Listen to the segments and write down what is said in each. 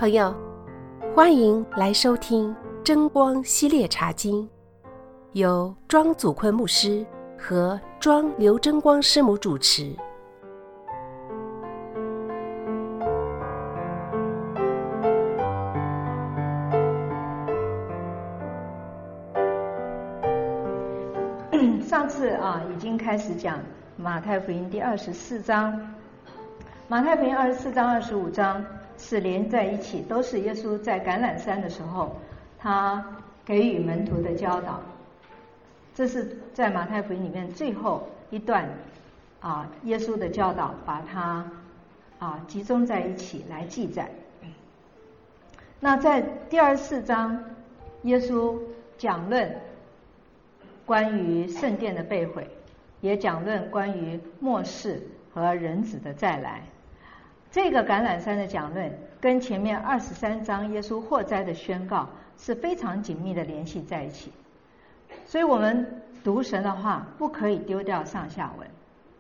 朋友，欢迎来收听真光系列茶经，由庄祖坤牧师和庄刘真光师母主持。 上次已经开始讲马太福音第24章，马太福音24章、25章是连在一起，都是耶稣在橄榄山的时候，他给予门徒的教导。这是在马太福音里面最后一段耶稣的教导，把它集中在一起来记载。那在第24章，耶稣讲论关于圣殿的被毁，也讲论关于末世和人子的再来。这个橄榄山的讲论跟前面23章耶稣祸灾的宣告是非常紧密的联系在一起，所以我们读神的话不可以丢掉上下文。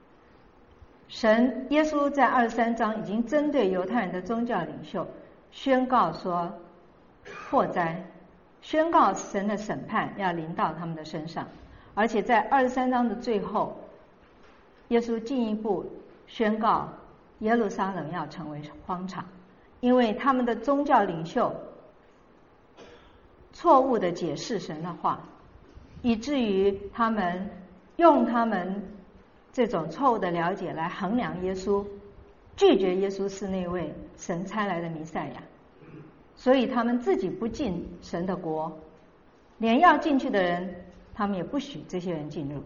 耶稣在23章已经针对犹太人的宗教领袖宣告说祸灾，宣告神的审判要临到他们的身上，而且在23章的最后，耶稣进一步宣告耶路撒冷要成为荒场，因为他们的宗教领袖错误地解释神的话，以至于他们用他们这种错误的了解来衡量耶稣，拒绝耶稣是那位神差来的弥赛亚，所以他们自己不进神的国，连要进去的人他们也不许这些人进入，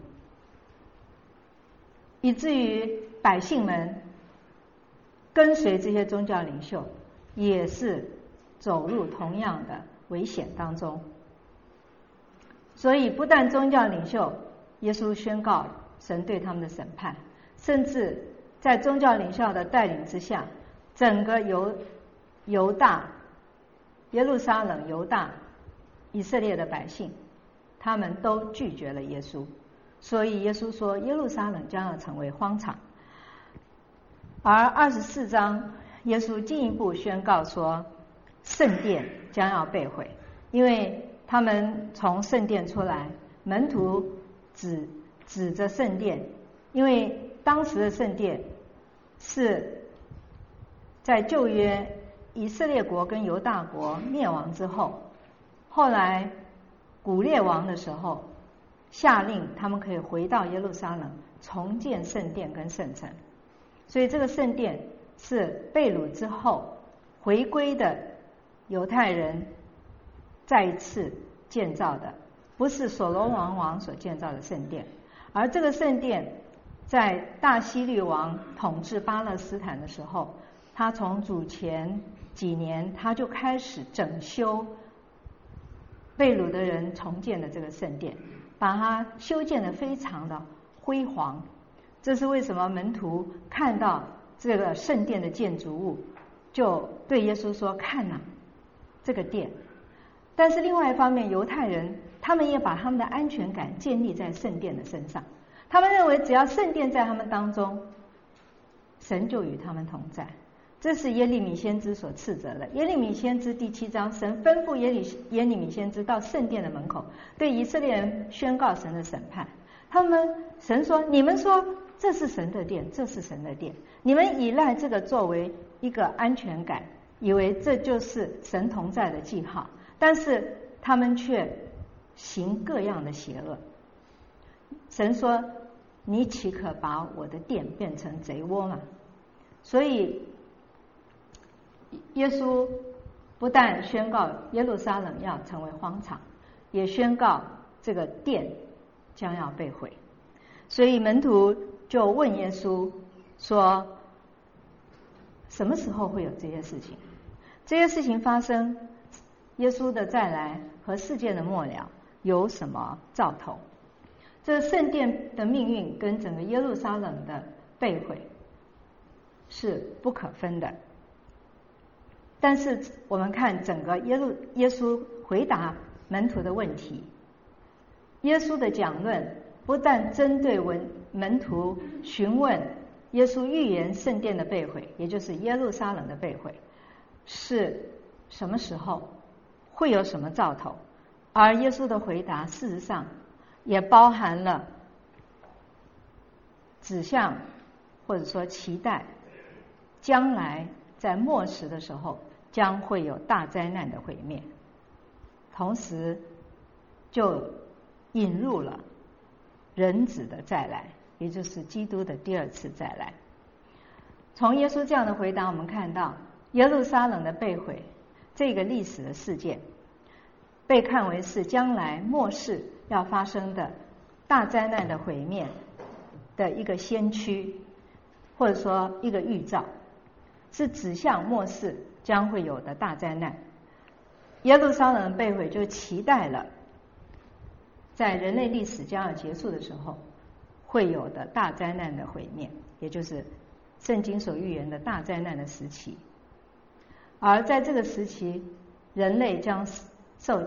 以至于百姓们跟随这些宗教领袖也是走入同样的危险当中。所以不但宗教领袖，耶稣宣告神对他们的审判，甚至在宗教领袖的带领之下，整个犹大、耶路撒冷、犹大、以色列的百姓他们都拒绝了耶稣，所以耶稣说耶路撒冷将要成为荒场。而24章耶稣进一步宣告说圣殿将要被毁，因为他们从圣殿出来，门徒指着圣殿，因为当时的圣殿是在旧约以色列国跟犹大国灭亡之后，后来古列王的时候下令他们可以回到耶路撒冷重建圣殿跟圣城，所以这个圣殿是被掳之后回归的犹太人再一次建造的，不是所罗门王所建造的圣殿。而这个圣殿在大希律王统治巴勒斯坦的时候，他从主前几年他就开始整修被掳的人重建的这个圣殿，把它修建得非常的辉煌。这是为什么门徒看到这个圣殿的建筑物就对耶稣说看哪，这个殿。但是另外一方面，犹太人他们也把他们的安全感建立在圣殿的身上，他们认为只要圣殿在他们当中，神就与他们同在。这是耶利米先知所斥责的。耶利米先知第7章，神吩咐耶利米先知到圣殿的门口，对以色列人宣告神的审判。神说，你们说这是神的殿，这是神的殿，你们依赖这个作为一个安全感，以为这就是神同在的记号，但是他们却行各样的邪恶。神说，你岂可把我的殿变成贼窝吗？所以耶稣不但宣告耶路撒冷要成为荒场，也宣告这个殿将要被毁。所以门徒就问耶稣说，什么时候会有这些事情？这些事情发生，耶稣的再来和世界的末了有什么兆头？这圣殿的命运跟整个耶路撒冷的被毁是不可分的。但是我们看整个耶稣回答门徒的问题，耶稣的讲论不但针对门徒询问耶稣预言圣殿的被毁，也就是耶路撒冷的被毁，是什么时候，会有什么兆头。而耶稣的回答事实上也包含了指向或者说期待将来在末时的时候将会有大灾难的毁灭，同时就引入了人子的再来，也就是基督的第二次再来。从耶稣这样的回答，我们看到耶路撒冷的被毁这个历史的事件被看为是将来末世要发生的大灾难的毁灭的一个先驱，或者说一个预兆，是指向末世将会有的大灾难。耶路撒冷的被毁就期待了在人类历史将要结束的时候会有的大灾难的毁灭，也就是圣经所预言的大灾难的时期。而在这个时期，人类将受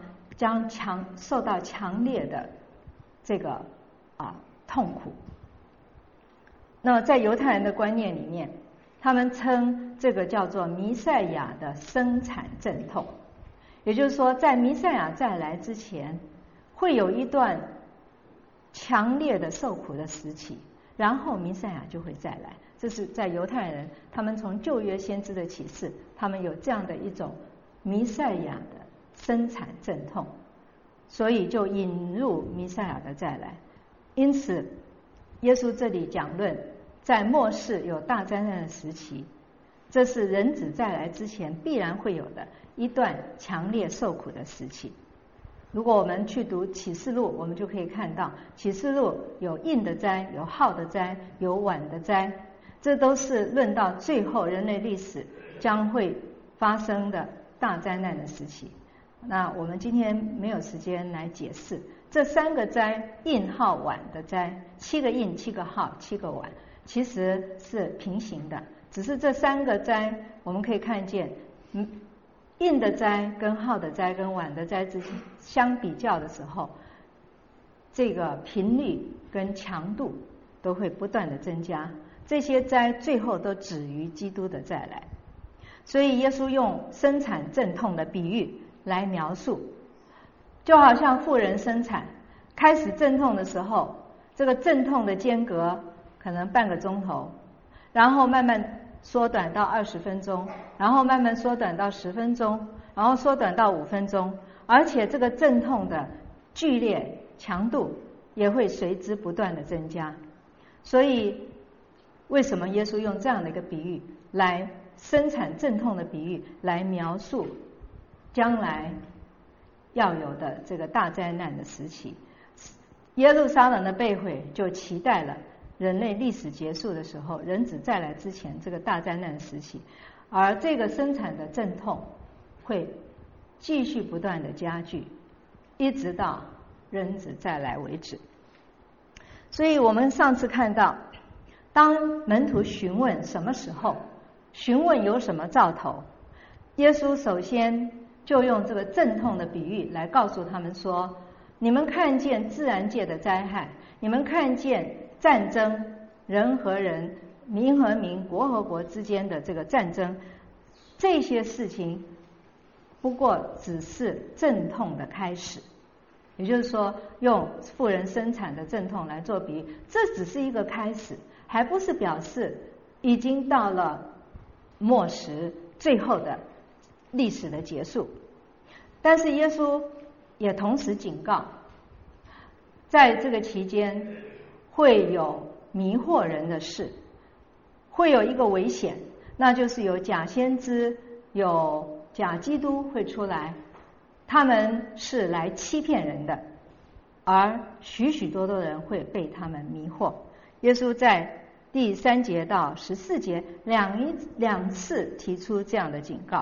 到强烈的这个痛苦。那么在犹太人的观念里面，他们称这个叫做弥赛亚的生产阵痛，也就是说在弥赛亚再来之前会有一段强烈的受苦的时期，然后弥赛亚就会再来。这是在犹太人他们从旧约先知的启示，他们有这样的一种弥赛亚的生产阵痛，所以就引入弥赛亚的再来。因此耶稣这里讲论在末世有大灾难的时期，这是人子再来之前必然会有的一段强烈受苦的时期。如果我们去读启示录，我们就可以看到启示录有印的灾，有号的灾，有碗的灾，这都是论到最后人类历史将会发生的大灾难的时期。那我们今天没有时间来解释这三个灾，印号碗的灾，7个印7个号7个碗，其实是平行的，只是这三个灾我们可以看见印的灾跟号的灾跟碗的灾之间相比较的时候，这个频率跟强度都会不断的增加，这些灾最后都止于基督的再来。所以耶稣用生产阵痛的比喻来描述，就好像妇人生产开始阵痛的时候，这个阵痛的间隔可能半个钟头，然后慢慢缩短到20分钟，然后慢慢缩短到10分钟，然后缩短到5分钟，而且这个阵痛的剧烈强度也会随之不断的增加。所以为什么耶稣用这样的一个比喻来生产阵痛的比喻来描述将来要有的这个大灾难的时期？耶路撒冷的被毁就期待了人类历史结束的时候，人子再来之前这个大灾难的时期，而这个生产的阵痛会继续不断的加剧，一直到人子再来为止。所以我们上次看到，当门徒询问什么时候，询问有什么兆头，耶稣首先就用这个阵痛的比喻来告诉他们说，你们看见自然界的灾害，你们看见战争，人和人、民和民、国和国之间的这个战争，这些事情不过只是阵痛的开始。也就是说，用妇人生产的阵痛来做比喻，这只是一个开始，还不是表示已经到了末时最后的历史的结束。但是耶稣也同时警告，在这个期间会有迷惑人的事，会有一个危险，那就是有假先知、有假基督会出来，他们是来欺骗人的，而许许多多人会被他们迷惑。耶稣在第3节到14节两次提出这样的警告。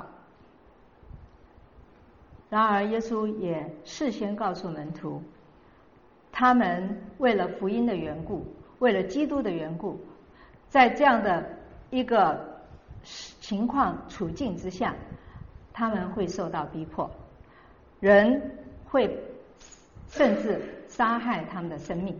然而耶稣也事先告诉门徒，他们为了福音的缘故，为了基督的缘故，在这样的一个情况处境之下，他们会受到逼迫，人会甚至杀害他们的生命。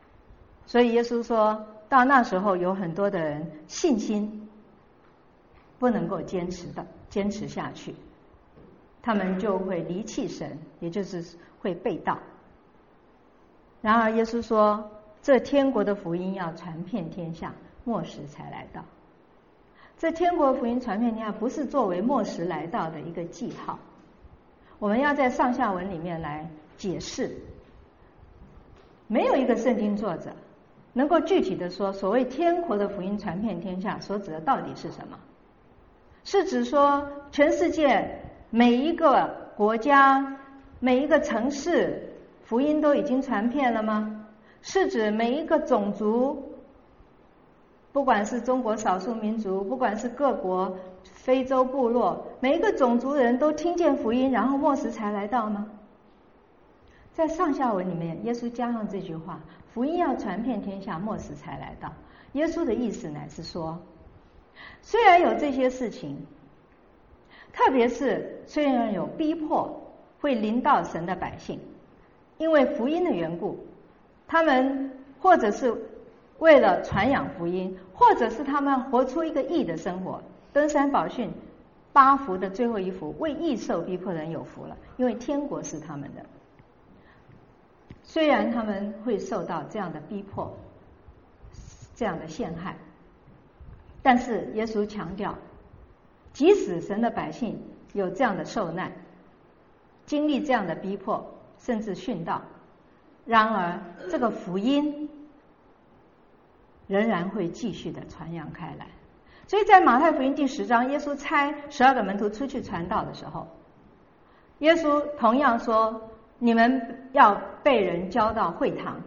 所以耶稣说到那时候有很多的人信心不能够坚持下去，他们就会离弃神，也就是会背道。然而耶稣说，这天国的福音要传遍天下，末时才来到。这天国福音传遍天下，不是作为末时来到的一个记号，我们要在上下文里面来解释。没有一个圣经作者能够具体的说，所谓天国的福音传遍天下所指的到底是什么？是指说全世界每一个国家、每一个城市福音都已经传遍了吗？是指每一个种族，不管是中国少数民族，不管是各国非洲部落，每一个种族的人都听见福音，然后末时才来到吗？在上下文里面，耶稣加上这句话，福音要传遍天下，末时才来到。耶稣的意思乃是说，虽然有这些事情，特别是虽然有逼迫会临到神的百姓，因为福音的缘故，他们或者是为了传扬福音，或者是他们活出一个义的生活。登山宝训8福的最后一福，为义受逼迫的人有福了，因为天国是他们的。虽然他们会受到这样的逼迫，这样的陷害，但是耶稣强调，即使神的百姓有这样的受难，经历这样的逼迫，甚至殉道，然而这个福音仍然会继续的传扬开来。所以在马太福音第10章，耶稣差12个门徒出去传道的时候，耶稣同样说，你们要被人交到会堂，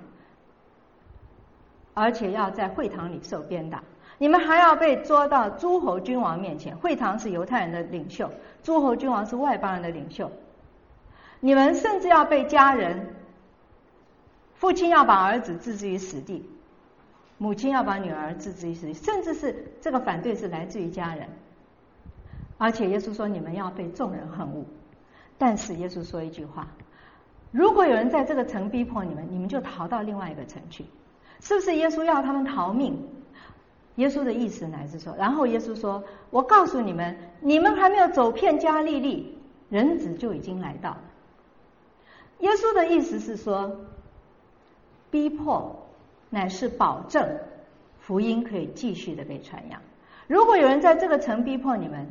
而且要在会堂里受鞭打，你们还要被捉到诸侯君王面前。会堂是犹太人的领袖，诸侯君王是外邦人的领袖。你们甚至要被家人，父亲要把儿子置之于死地，母亲要把女儿置之于死地，甚至是这个反对是来自于家人。而且耶稣说，你们要被众人恨恶。但是耶稣说一句话，如果有人在这个城逼迫你们，你们就逃到另外一个城去。是不是耶稣要他们逃命？耶稣的意思乃是说，然后耶稣说，我告诉你们，你们还没有走遍加利利，人子就已经来到了。耶稣的意思是说，逼迫乃是保证福音可以继续的被传扬。如果有人在这个城逼迫你们，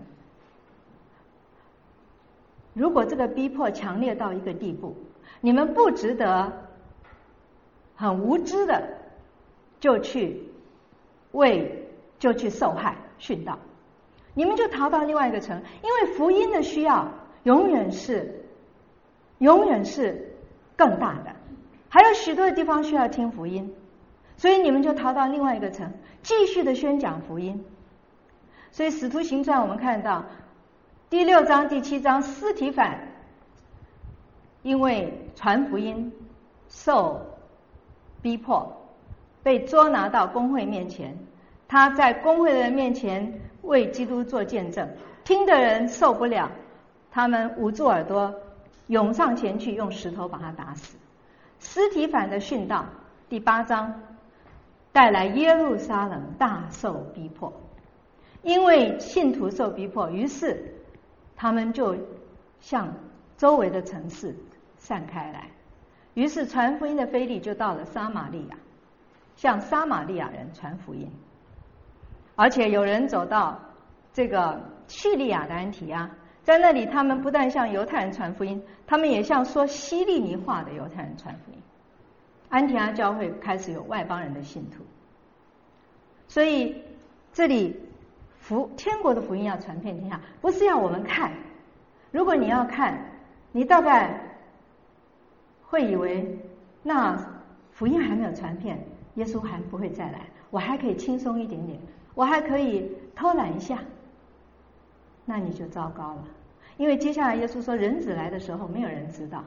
如果这个逼迫强烈到一个地步，你们不值得很无知的就去受害殉道，你们就逃到另外一个城，因为福音的需要永远是更大的，还有许多的地方需要听福音，所以你们就逃到另外一个城，继续的宣讲福音。所以使徒行传我们看到第6章第7章，司提反因为传福音受逼迫，被捉拿到公会面前，他在公会的人面前为基督做见证，听的人受不了，他们捂住耳朵，涌上前去，用石头把他打死。司提反的殉道第8章带来耶路撒冷大受逼迫，因为信徒受逼迫，于是他们就向周围的城市散开来，于是传福音的腓力就到了撒玛利亚，向撒玛利亚人传福音。而且有人走到这个叙利亚的安提阿，在那里他们不但向犹太人传福音，他们也向说希利尼话的犹太人传福音。安提阿教会开始有外邦人的信徒。所以这里天国的福音要传遍天下，不是要我们看。如果你要看，你大概会以为那福音还没有传遍，耶稣还不会再来，我还可以轻松一点点，我还可以偷懒一下，那你就糟糕了。因为接下来耶稣说，人子来的时候没有人知道，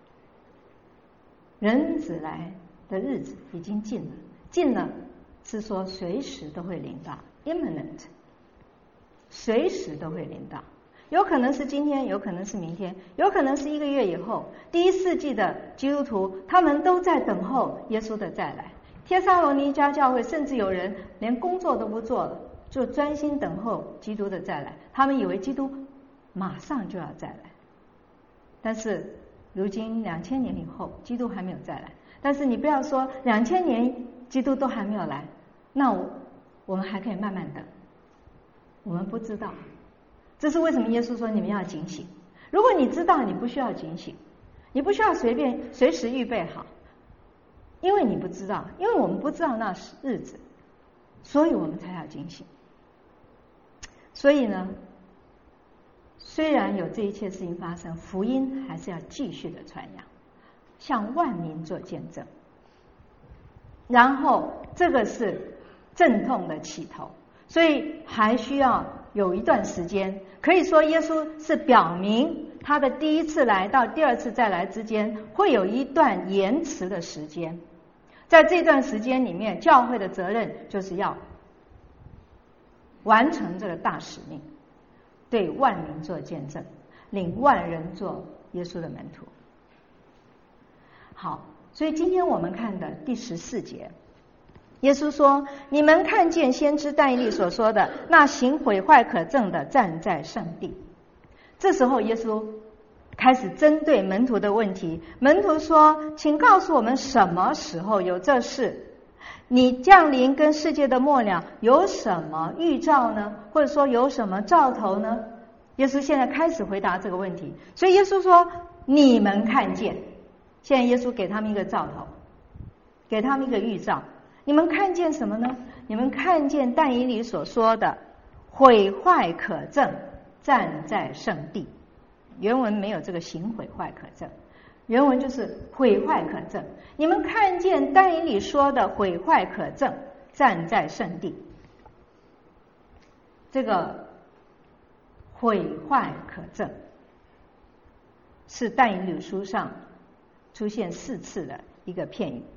人子来的日子已经近了，近了是说随时都会临到 ，imminent， 随时都会临到，有可能是今天，有可能是明天，有可能是1个月以后。第1世纪的基督徒，他们都在等候耶稣的再来。帖撒罗尼迦教会甚至有人连工作都不做了， 就专心等候基督的再来。他们以为基督马上就要再来，但是如今2000年以后，基督还没有再来。但是你不要说2000年基督都还没有来，那我们还可以慢慢等。我们不知道，这是为什么耶稣说你们要警醒。如果你知道，你不需要警醒，你不需要随时预备好，因为你不知道，因为我们不知道那日子，所以我们才要警醒。所以呢，虽然有这一切事情发生，福音还是要继续的传扬，向万民做见证。然后这个是阵痛的起头，所以还需要有一段时间。可以说耶稣是表明他的第一次来到第二次再来之间会有一段延迟的时间。在这段时间里面，教会的责任就是要完成这个大使命，对万民做见证，领万人做耶稣的门徒。好，所以今天我们看的第14节，耶稣说：你们看见先知但以理所说的那行毁坏可憎的站在圣地。这时候耶稣开始针对门徒的问题。门徒说：请告诉我们什么时候有这事？你降临跟世界的末了有什么预兆呢？或者说有什么兆头呢？耶稣现在开始回答这个问题。所以耶稣说：你们看见。现在耶稣给他们一个兆头，给他们一个预兆。你们看见什么呢？你们看见但以理所说的毁坏可憎站在圣地。原文没有这个行毁坏可憎，原文就是毁坏可憎。你们看见但以理说的毁坏可憎站在圣地。这个毁坏可憎是但以理书上出现4次的一个片语。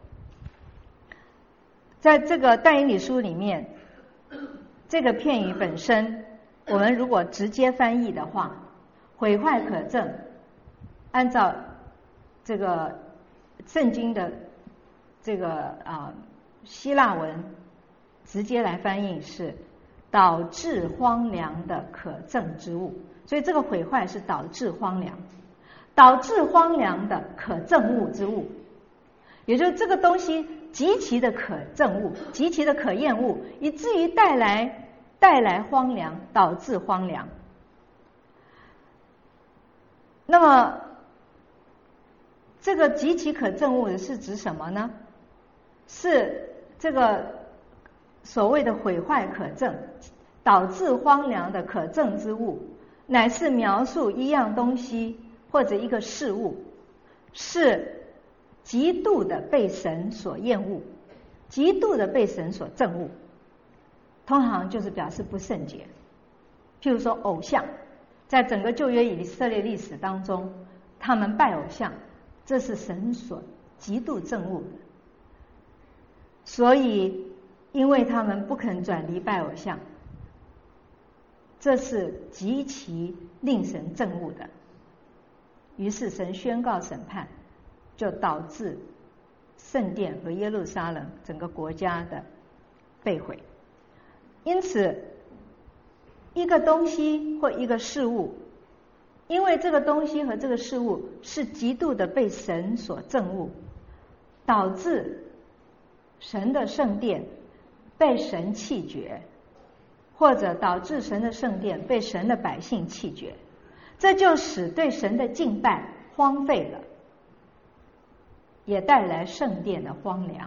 在这个但以理书里面，这个片语本身，我们如果直接翻译的话，毁坏可憎，按照这个圣经的这个希腊文直接来翻译是导致荒凉的可憎之物。所以这个毁坏是导致荒凉，导致荒凉的可憎物之物，也就是这个东西极其的可憎物，极其的可厌恶，以至于带来荒凉，导致荒凉。那么这个极其可憎物是指什么呢？是这个所谓的毁坏可憎，导致荒凉的可憎之物，乃是描述一样东西或者一个事物是极度的被神所厌恶，极度的被神所憎恶，通常就是表示不圣洁。譬如说偶像，在整个旧约以色列历史当中，他们拜偶像，这是神所极度憎恶的。所以因为他们不肯转离拜偶像，这是极其令神憎恶的。于是神宣告审判，就导致圣殿和耶路撒冷整个国家的被毁。因此一个东西或一个事物，因为这个东西和这个事物是极度的被神所憎恶，导致神的圣殿被神弃绝，或者导致神的圣殿被神的百姓弃绝，这就使对神的敬拜荒废了，也带来圣殿的荒凉。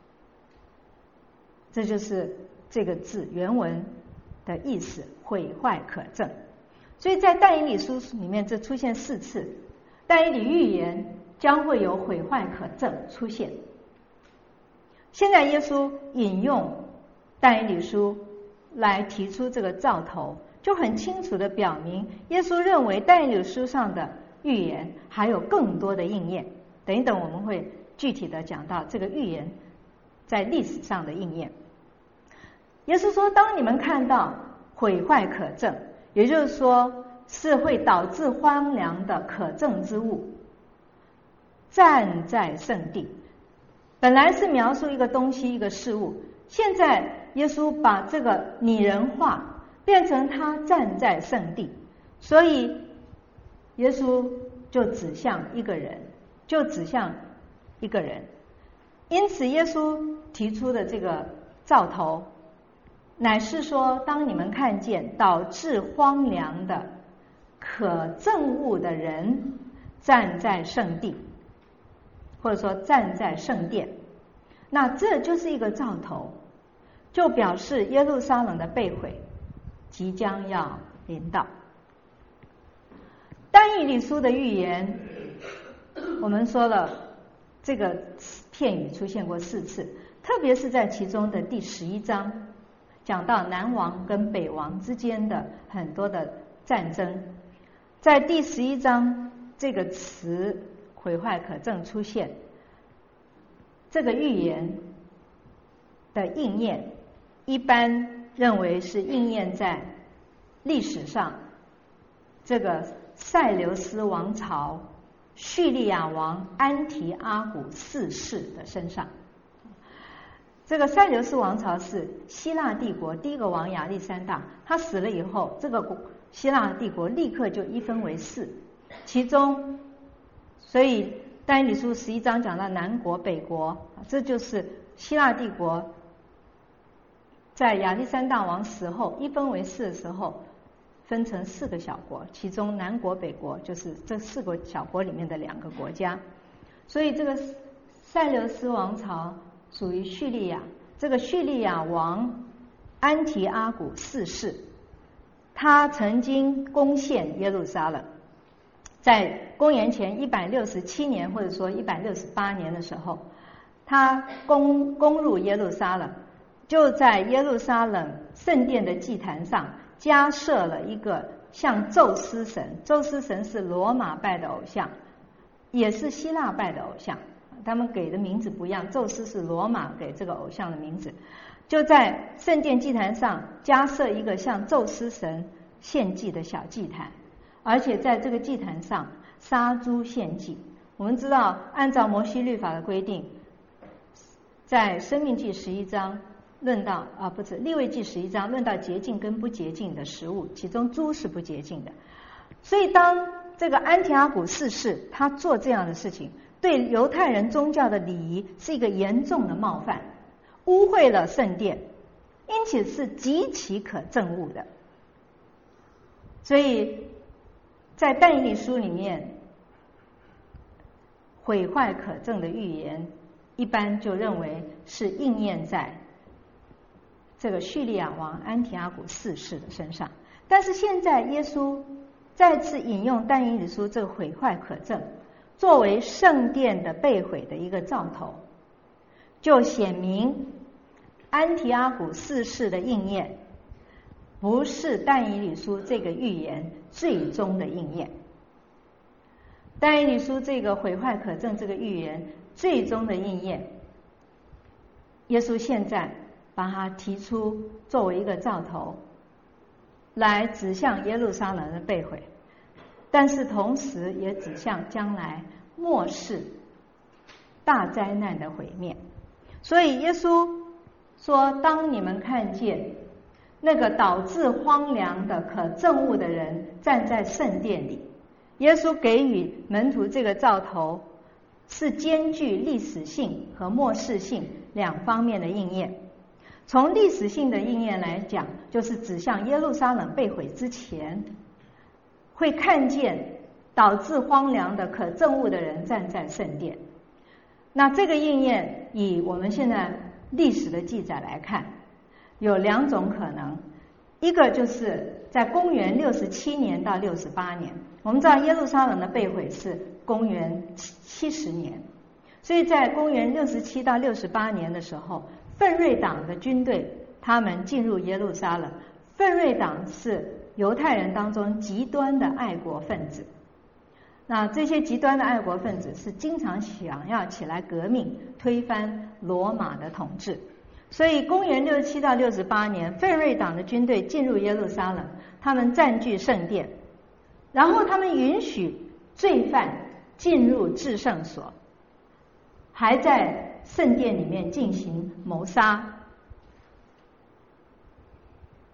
这就是这个字原文的意思，毁坏可憎。所以在但以理书里面，这出现4次，但以理预言将会有毁坏可憎出现。现在耶稣引用但以理书来提出这个兆头，就很清楚地表明耶稣认为但以理书上的预言还有更多的应验。等一等我们会具体的讲到这个预言在历史上的应验。耶稣说，当你们看到毁坏可憎，也就是说是会导致荒凉的可憎之物站在圣地，本来是描述一个东西一个事物， 现在耶稣把这个拟人化，变成他站在圣地，所以耶稣就指向一个人，因此耶稣提出的这个兆头，乃是说，当你们看见导致荒凉的可憎恶的人站在圣地，或者说站在圣殿，那这就是一个兆头，就表示耶路撒冷的被毁即将要临到。但以理书的预言，我们说了这个片语出现过4次，特别是在其中的第11章，讲到南王跟北王之间的很多的战争。在第11章，这个词毁坏可憎出现，这个预言的应验，一般认为是应验在历史上这个塞琉斯王朝叙利亚王安提阿古4世的身上。这个塞琉斯王朝是希腊帝国第一个王亚历山大，他死了以后，这个希腊帝国立刻就一分为4，其中，所以但以理书11章讲到南国北国，这就是希腊帝国在亚历山大王死后一分为4的时候，分成4个小国，其中南国北国就是这4个小国里面的2个国家。所以这个塞琉斯王朝属于叙利亚，这个叙利亚王安提阿古4世，他曾经攻陷耶路撒冷，在公元前167年或者说168年的时候，他攻入耶路撒冷，就在耶路撒冷圣殿的祭坛上加设了一个像宙斯神，宙斯神是罗马拜的偶像，也是希腊拜的偶像，他们给的名字不一样，宙斯是罗马给这个偶像的名字，就在圣殿祭坛上加设一个向宙斯神献祭的小祭坛，而且在这个祭坛上杀猪献祭。我们知道按照摩西律法的规定，在申命记11章论到利未记11章论到洁净跟不洁净的食物，其中猪是不洁净的。所以当这个安提阿古4世他做这样的事情，对犹太人宗教的礼仪是一个严重的冒犯，污秽了圣殿，因此是极其可憎恶的。所以在但以理书里面，毁坏可憎的预言一般就认为是应验在这个叙利亚王安提阿古4世的身上。但是现在耶稣再次引用但以理书这个毁坏可憎作为圣殿的被毁的一个兆头，就显明安提阿古4世的应验不是但以理书这个预言最终的应验。但以理书这个毁坏可憎这个预言最终的应验，耶稣现在把它提出作为一个兆头，来指向耶路撒冷的被毁，但是同时也指向将来末世大灾难的毁灭。所以耶稣说，当你们看见那个导致荒凉的可憎恶的人站在圣殿里，耶稣给予门徒这个兆头是兼具历史性和末世性2方面的应验。从历史性的应验来讲，就是指向耶路撒冷被毁之前会看见导致荒凉的可憎恶的人站在圣殿。那这个应验以我们现在历史的记载来看，有2种可能。一个就是在公元67年到68年，我们知道耶路撒冷的被毁是公元70年，所以在公元67到68年的时候，奋锐党的军队他们进入耶路撒冷。奋锐党是犹太人当中极端的爱国分子，那这些极端的爱国分子是经常想要起来革命，推翻罗马的统治。所以公元67到68年，奋锐党的军队进入耶路撒冷，他们占据圣殿，然后他们允许罪犯进入至圣所，还在圣殿里面进行谋杀。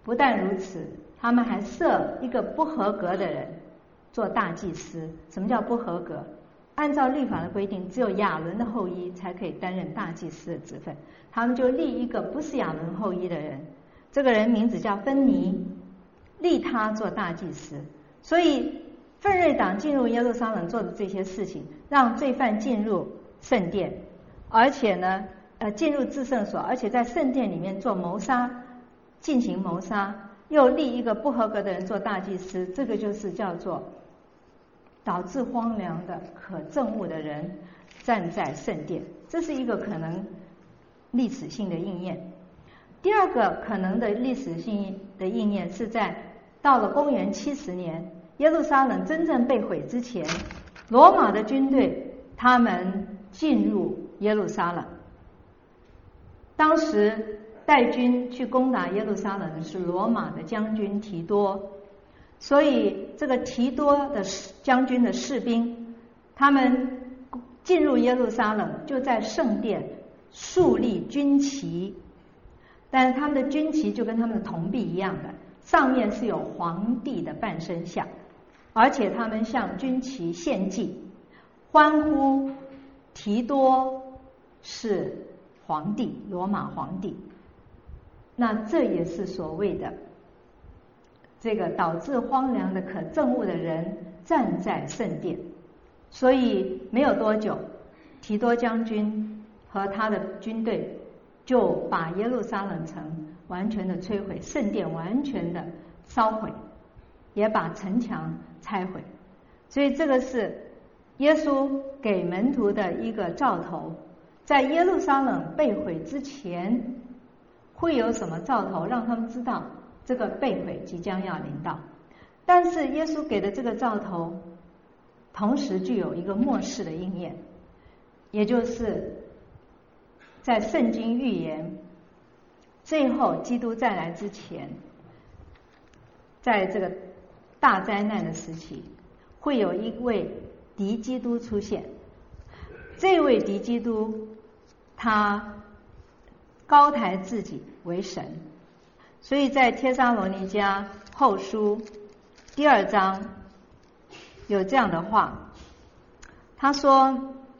不但如此，他们还设一个不合格的人做大祭司。什么叫不合格？按照律法的规定，只有亚伦的后裔才可以担任大祭司的职分，他们就立一个不是亚伦后裔的人，这个人名字叫芬尼，立他做大祭司。所以奋锐党进入耶路撒冷做的这些事情，让罪犯进入圣殿，而且呢进入至圣所，而且在圣殿里面做谋杀，进行谋杀，又立一个不合格的人做大祭司，这个就是叫做导致荒凉的可憎恶的人站在圣殿，这是一个可能历史性的应验。第二个可能的历史性的应验是在到了公元70年，耶路撒冷真正被毁之前，罗马的军队他们进入耶路撒冷。当时带军去攻打耶路撒冷的是罗马的将军提多，所以这个提多的将军的士兵，他们进入耶路撒冷，就在圣殿树立军旗，但是他们的军旗就跟他们的铜币一样的，上面是有皇帝的半身像，而且他们向军旗献祭，欢呼提多是皇帝，罗马皇帝。那这也是所谓的这个导致荒凉的可憎恶的人站在圣殿。所以没有多久，提多将军和他的军队就把耶路撒冷城完全的摧毁，圣殿完全的烧毁，也把城墙拆毁。所以这个是耶稣给门徒的一个兆头，在耶路撒冷被毁之前会有什么兆头，让他们知道这个被毁即将要临到。但是耶稣给的这个兆头同时具有一个末世的应验，也就是在圣经预言最后基督再来之前，在这个大灾难的时期，会有一位敌基督出现。这位敌基督他高抬自己为神，所以在帖撒罗尼迦后书第2章有这样的话，他说：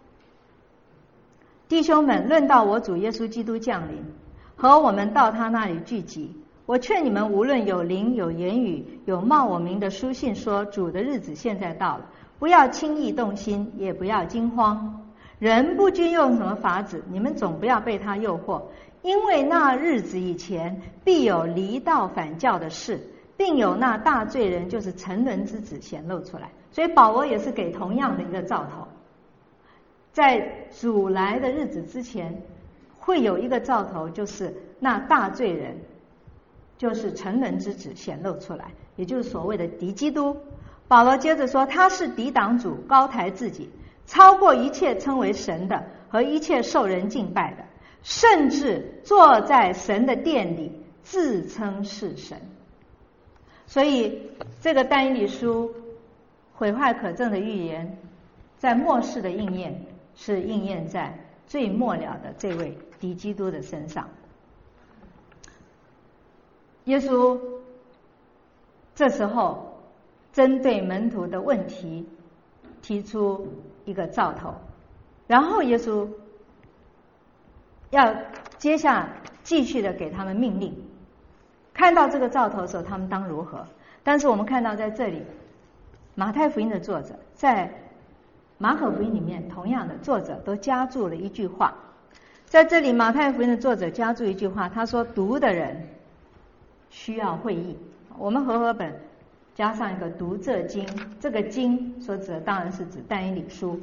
弟兄们，论到我主耶稣基督降临和我们到他那里聚集，我劝你们无论有灵有言语有冒我名的书信说主的日子现在到了，不要轻易动心，也不要惊慌。人不均用什么法子，你们总不要被他诱惑，因为那日子以前必有离道反教的事，并有那大罪人，就是沉沦之子显露出来。所以保罗也是给同样的一个兆头，在主来的日子之前会有一个兆头，就是那大罪人，就是沉沦之子显露出来，也就是所谓的敌基督。保罗接着说，他是抵挡主，高抬自己，超过一切称为神的和一切受人敬拜的，甚至坐在神的殿里自称是神。所以这个但以理书毁坏可憎的预言，在末世的应验是应验在最末了的这位敌基督的身上。耶稣这时候针对门徒的问题提出一个兆头，然后耶稣要接下继续的给他们命令，看到这个兆头的时候他们当如何。但是我们看到在这里马太福音的作者在马可福音里面同样的作者都加注了一句话，在这里马太福音的作者加注一句话，他说读的人需要会意。我们和合本加上一个读这经，这个经所指的当然是指但以理书。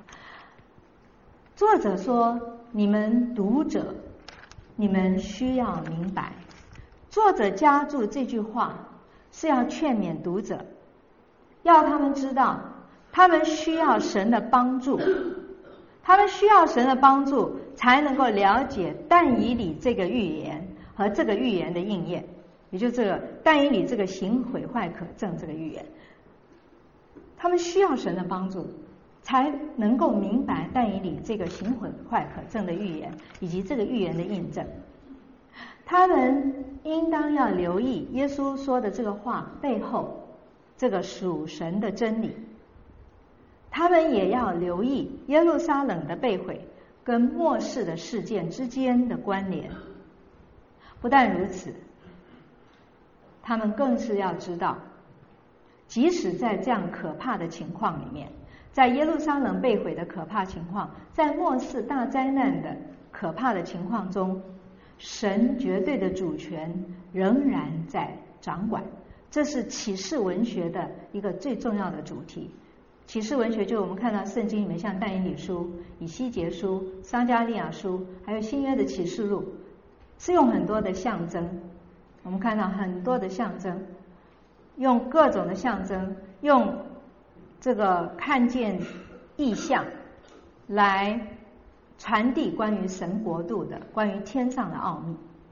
作者说你们读者，你们需要明白。作者加注这句话是要劝勉读者，要他们知道他们需要神的帮助，他们需要神的帮助才能够了解但以理这个预言和这个预言的应验，也就是这个但以理这个行毁坏可憎这个预言，他们需要神的帮助才能够明白但以理这个行毁坏可憎的预言以及这个预言的印证。 他们应当要留意耶稣说的这个话背后这个属神的真理，他们也要留意耶路撒冷的被毁跟末世的事件之间的关联。不但如此，他们更是要知道，即使在这样可怕的情况里面，在耶路撒冷被毁的可怕情况，在末世大灾难的可怕的情况中，神绝对的主权仍然在掌管。这是启示文学的一个最重要的主题。启示文学就是我们看到圣经里面像但以理书、以西结书、撒迦利亚书，还有新约的启示录，是用很多的象征。我们看到很多的象征，用各种的象征，用这个看见异象来传递关于神国度的、关于天上的奥秘。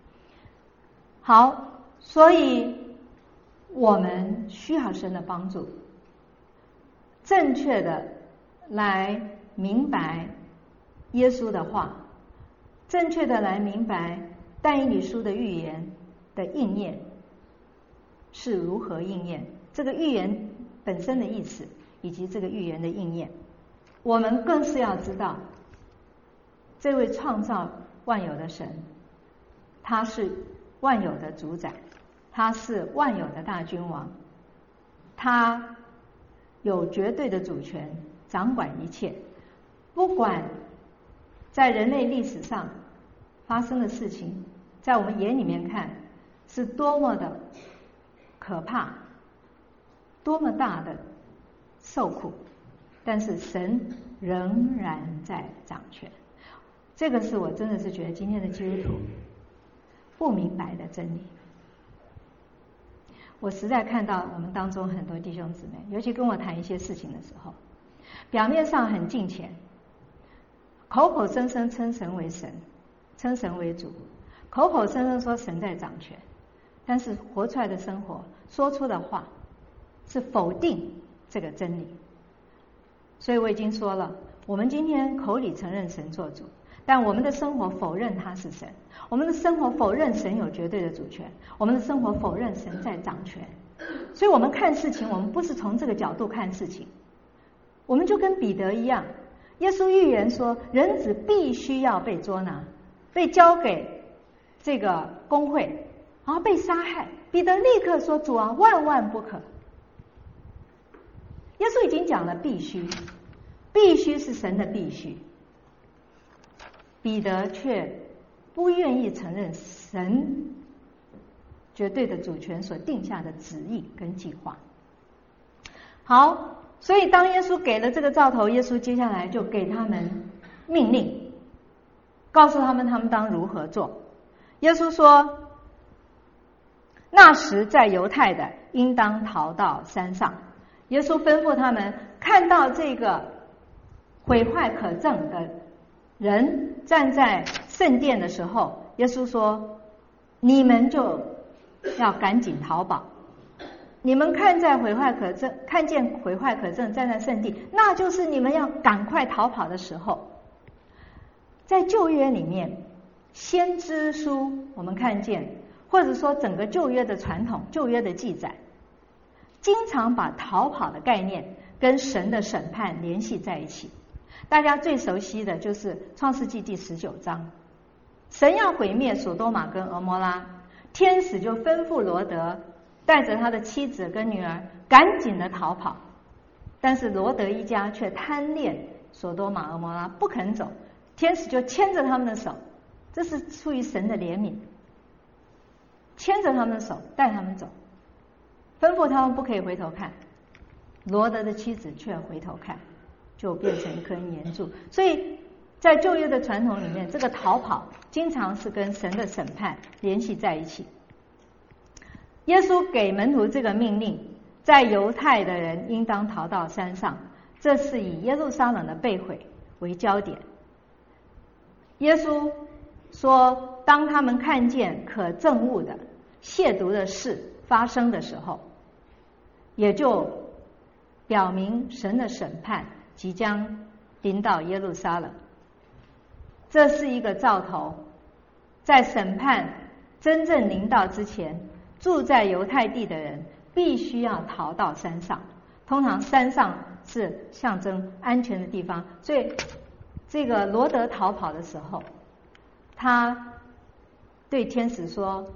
好，所以我们需要神的帮助，正确的来明白耶稣的话，正确的来明白但以理书的预言的应验是如何应验，这个预言本身的意思以及这个预言的应验。我们更是要知道，这位创造万有的神，他是万有的主宰，他是万有的大君王，他有绝对的主权，掌管一切。不管在人类历史上发生的事情，在我们眼里面看是多么的可怕，多么大的受苦，但是神仍然在掌权。这个是我真的是觉得今天的基督徒不明白的真理。我实在看到我们当中很多弟兄姊妹，尤其跟我谈一些事情的时候，表面上很敬虔，口口声声称神为神，称神为主，口口声声说神在掌权，但是活出来的生活，说出的话是否定这个真理。所以我已经说了，我们今天口里承认神做主，但我们的生活否认他是神，我们的生活否认神有绝对的主权，我们的生活否认神在掌权。所以我们看事情，我们不是从这个角度看事情。我们就跟彼得一样，耶稣预言说人子必须要被捉拿，被交给这个公会，然后被杀害。彼得立刻说，主啊，万万不可。耶稣已经讲了必须，必须是神的必须，彼得却不愿意承认神绝对的主权所定下的旨意跟计划。好，所以当耶稣给了这个兆头，耶稣接下来就给他们命令，告诉他们当如何做。耶稣说，那时在犹太的应当逃到山上。耶稣吩咐他们，看到这个毁坏可憎的人站在圣殿的时候，耶稣说，你们就要赶紧逃跑。你们看见毁坏可憎站在圣地，那就是你们要赶快逃跑的时候。在旧约里面，先知书我们看见，或者说整个旧约的传统，旧约的记载，经常把逃跑的概念跟神的审判联系在一起。大家最熟悉的就是创世纪第19章，神要毁灭所多玛跟俄摩拉，天使就吩咐罗德带着他的妻子跟女儿赶紧的逃跑，但是罗德一家却贪恋所多玛俄摩拉，不肯走，天使就牵着他们的手，这是出于神的怜悯，牵着他们的手带他们走，吩咐他们不可以回头看，罗德的妻子却回头看，就变成一棵岩柱。所以在旧约的传统里面，这个逃跑经常是跟神的审判联系在一起。耶稣给门徒这个命令，在犹太的人应当逃到山上，这是以耶路撒冷的被毁为焦点。耶稣说，当他们看见可憎恶的亵渎的事发生的时候，也就表明神的审判即将临到耶路撒冷。这是一个兆头，在审判真正临到之前，住在犹太地的人必须要逃到山上。通常山上是象征安全的地方，所以这个罗德逃跑的时候，他对天使说，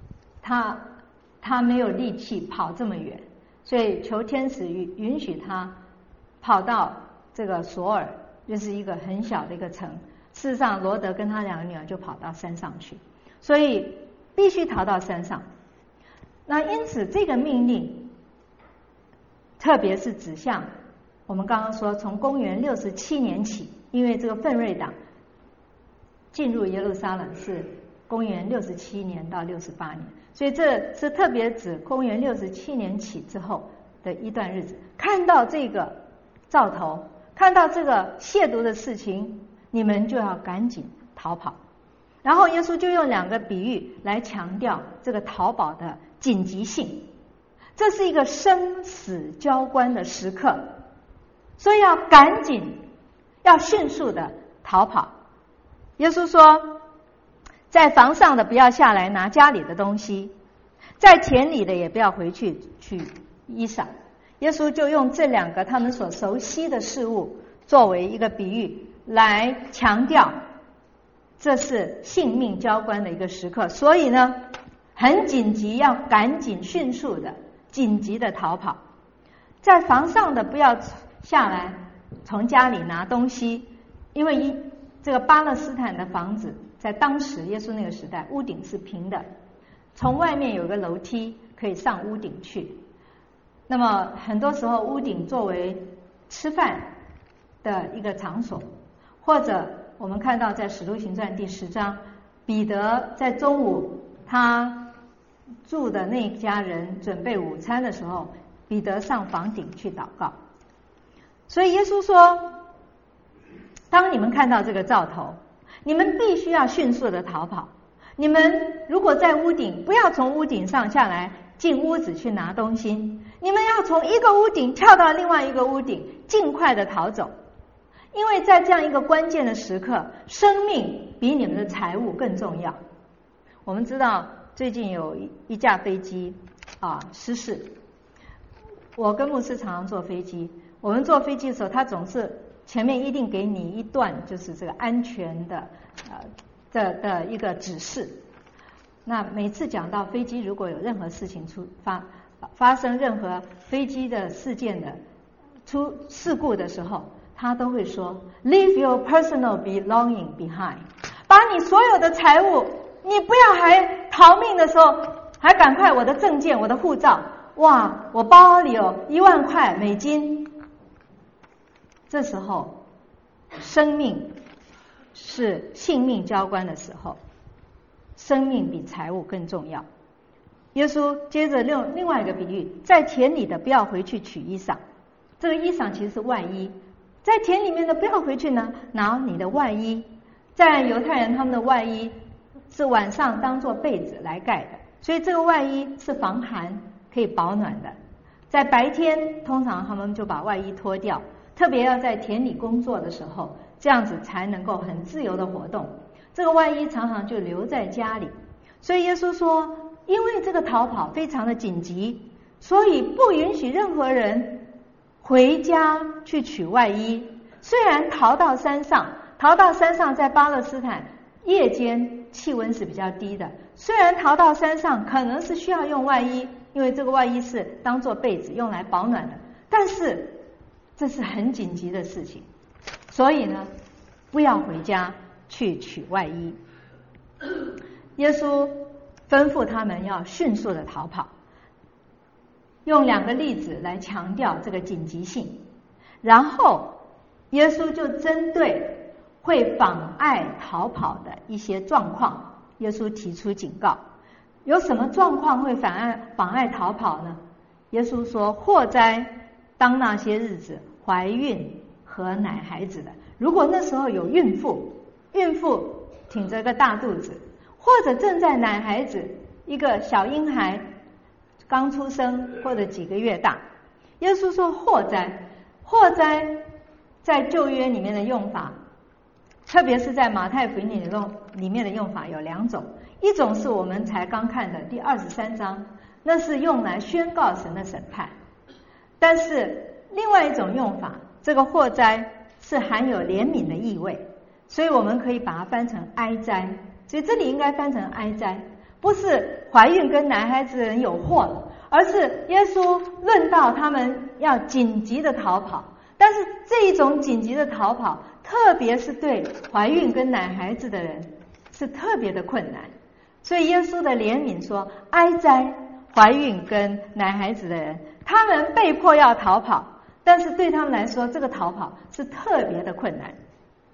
他没有力气跑这么远，所以求天使允许他跑到这个索尔，就是一个很小的一个城。事实上，罗德跟他两个女儿就跑到山上去，所以必须逃到山上。那因此，这个命令，特别是指向我们刚刚说，从公元67年起，因为这个奋锐党进入耶路撒冷是公元67年到68年，所以这是特别指公元67年起之后的一段日子。看到这个兆头，看到这个亵渎的事情，你们就要赶紧逃跑。然后耶稣就用2个比喻来强调这个逃跑的紧急性。这是一个生死交关的时刻，所以要赶紧，要迅速的逃跑。耶稣说，在房上的不要下来拿家里的东西，在田里的也不要回去取衣裳。耶稣就用这2个他们所熟悉的事物作为一个比喻，来强调这是性命交关的一个时刻，所以呢，很紧急，要赶紧迅速的紧急的逃跑。在房上的不要下来从家里拿东西，因为这个巴勒斯坦的房子在当时耶稣那个时代屋顶是平的，从外面有个楼梯可以上屋顶去。那么很多时候屋顶作为吃饭的一个场所，或者我们看到在使徒行传第10章，彼得在中午他住的那一家人准备午餐的时候，彼得上房顶去祷告。所以耶稣说，当你们看到这个兆头，你们必须要迅速的逃跑。你们如果在屋顶，不要从屋顶上下来进屋子去拿东西，你们要从一个屋顶跳到另外一个屋顶，尽快的逃走。因为在这样一个关键的时刻，生命比你们的财物更重要。我们知道最近有一架飞机失事，我跟牧师常常坐飞机，我们坐飞机的时候，他总是前面一定给你一段就是这个安全的一个指示。那每次讲到飞机如果有任何事情发生任何飞机的事件的出事故的时候，他都会说 Leave your personal belonging behind， 把你所有的财物，你不要还逃命的时候还赶快我的证件我的护照，哇，我包里有1万块美金。这时候生命是性命交关的时候，生命比财物更重要。耶稣接着用另外一个比喻，在田里的不要回去取衣裳。这个衣裳其实是外衣，在田里面的不要回去呢拿你的外衣。在犹太人他们的外衣是晚上当作被子来盖的，所以这个外衣是防寒可以保暖的。在白天通常他们就把外衣脱掉，特别要在田里工作的时候，这样子才能够很自由的活动。这个外衣常常就留在家里。所以耶稣说，因为这个逃跑非常的紧急，所以不允许任何人回家去取外衣。虽然逃到山上在巴勒斯坦夜间气温是比较低的，虽然逃到山上可能是需要用外衣，因为这个外衣是当做被子用来保暖的，但是这是很紧急的事情，所以呢不要回家去取外衣。耶稣吩咐他们要迅速的逃跑，用2个例子来强调这个紧急性。然后耶稣就针对会妨碍逃跑的一些状况，耶稣提出警告。有什么状况会妨碍逃跑呢？耶稣说，祸哉当那些日子怀孕和奶孩子的。如果那时候有孕妇挺着个大肚子，或者正在奶孩子，一个小婴孩刚出生或者几个月大，耶稣说祸哉。祸哉在旧约里面的用法，特别是在马太福音里面的用法有2种， 一种是我们才刚看的第23章，那是用来宣告神的审判。但是另外一种用法，这个祸灾是含有怜悯的意味，所以我们可以把它翻成哀哉。所以这里应该翻成哀哉，不是怀孕跟男孩子的人有祸了，而是耶稣论到他们要紧急的逃跑。但是这一种紧急的逃跑，特别是对怀孕跟奶孩子的人是特别的困难。所以耶稣的怜悯说，哀哉怀孕跟奶孩子的人，他们被迫要逃跑，但是对他们来说，这个逃跑是特别的困难。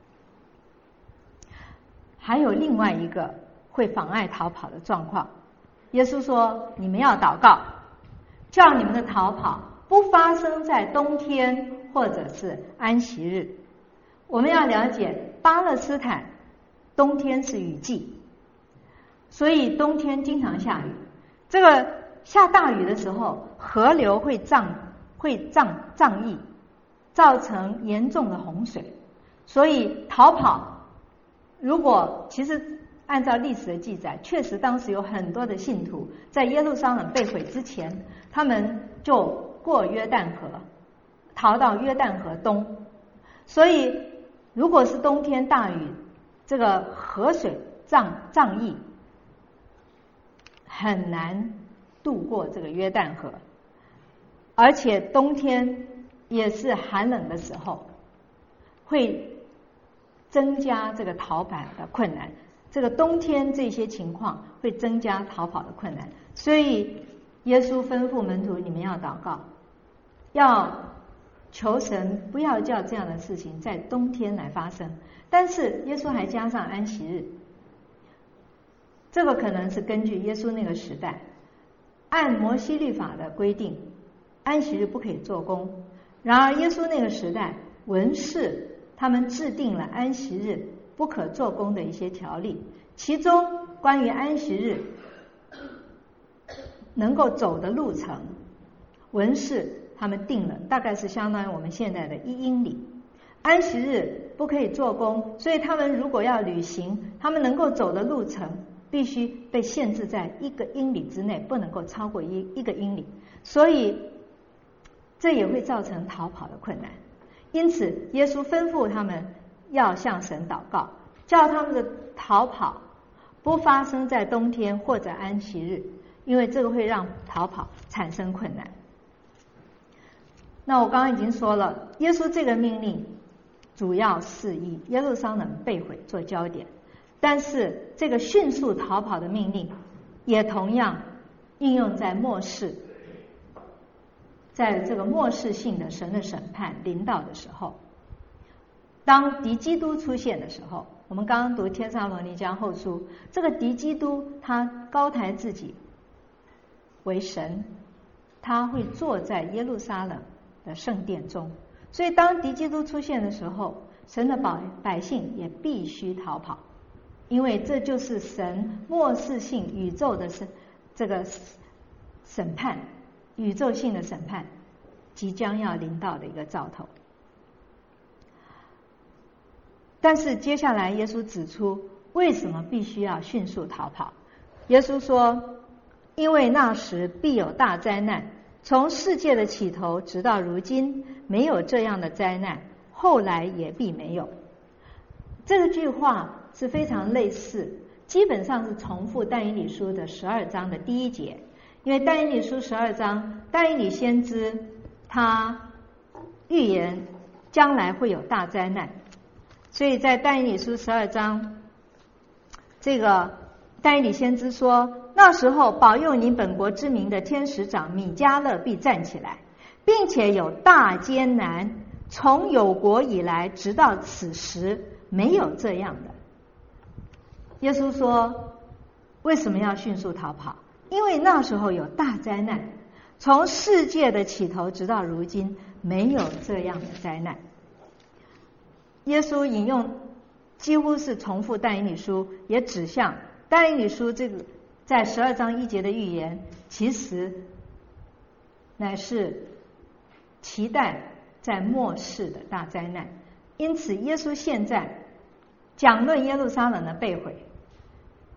还有另外一个会妨碍逃跑的状况，耶稣说，你们要祷告，叫你们的逃跑不发生在冬天或者是安息日。我们要了解，巴勒斯坦冬天是雨季，所以冬天经常下雨。这个下大雨的时候，河流会涨溢，造成严重的洪水。所以逃跑，如果其实按照历史的记载，确实当时有很多的信徒在耶路撒冷被毁之前，他们就过约旦河，逃到约旦河东。所以如果是冬天大雨，这个河水涨溢，很难渡过这个约旦河。而且冬天也是寒冷的时候，会增加这个逃跑的困难。这个冬天这些情况会增加逃跑的困难，所以耶稣吩咐门徒，你们要祷告，要求神不要叫这样的事情在冬天来发生。但是耶稣还加上安息日，这个可能是根据耶稣那个时代，按摩西律法的规定，安息日不可以做工。然而耶稣那个时代，文士他们制定了安息日不可做工的一些条例，其中关于安息日能够走的路程，文士他们定了，大概是相当于我们现在的1英里。安息日不可以做工，所以他们如果要旅行，他们能够走的路程必须被限制在1个英里之内，不能够超过1个英里。所以这也会造成逃跑的困难。因此耶稣吩咐他们要向神祷告，叫他们的逃跑不发生在冬天或者安息日，因为这个会让逃跑产生困难。那我刚刚已经说了，耶稣这个命令主要是以耶路撒冷被毁做焦点，但是这个迅速逃跑的命令也同样应用在末世，在这个末世性的神的审判临到的时候，当敌基督出现的时候，我们刚刚读天撒罗尼迦后书，这个敌基督他高抬自己为神，他会坐在耶路撒冷的圣殿中，所以当敌基督出现的时候，神的百姓也必须逃跑，因为这就是神末世性宇宙的这个审判，宇宙性的审判即将要临到的一个兆头。但是接下来耶稣指出为什么必须要迅速逃跑。耶稣说，因为那时必有大灾难，从世界的起头直到如今没有这样的灾难，后来也必没有。这句话是非常类似，基本上是重复但以理书的12章的第1节。因为但以理书12章，但以理先知他预言将来会有大灾难，所以在但以理书12章，这个但以理先知说，那时候保佑你本国之名的天使长米迦勒必站起来，并且有大艰难，从有国以来直到此时没有这样的。耶稣说为什么要迅速逃跑？因为那时候有大灾难，从世界的起头直到如今没有这样的灾难。耶稣引用几乎是重复但以理书，也指向但以理书这个在12章1节的预言，其实乃是期待在末世的大灾难。因此耶稣现在讲论耶路撒冷的被毁，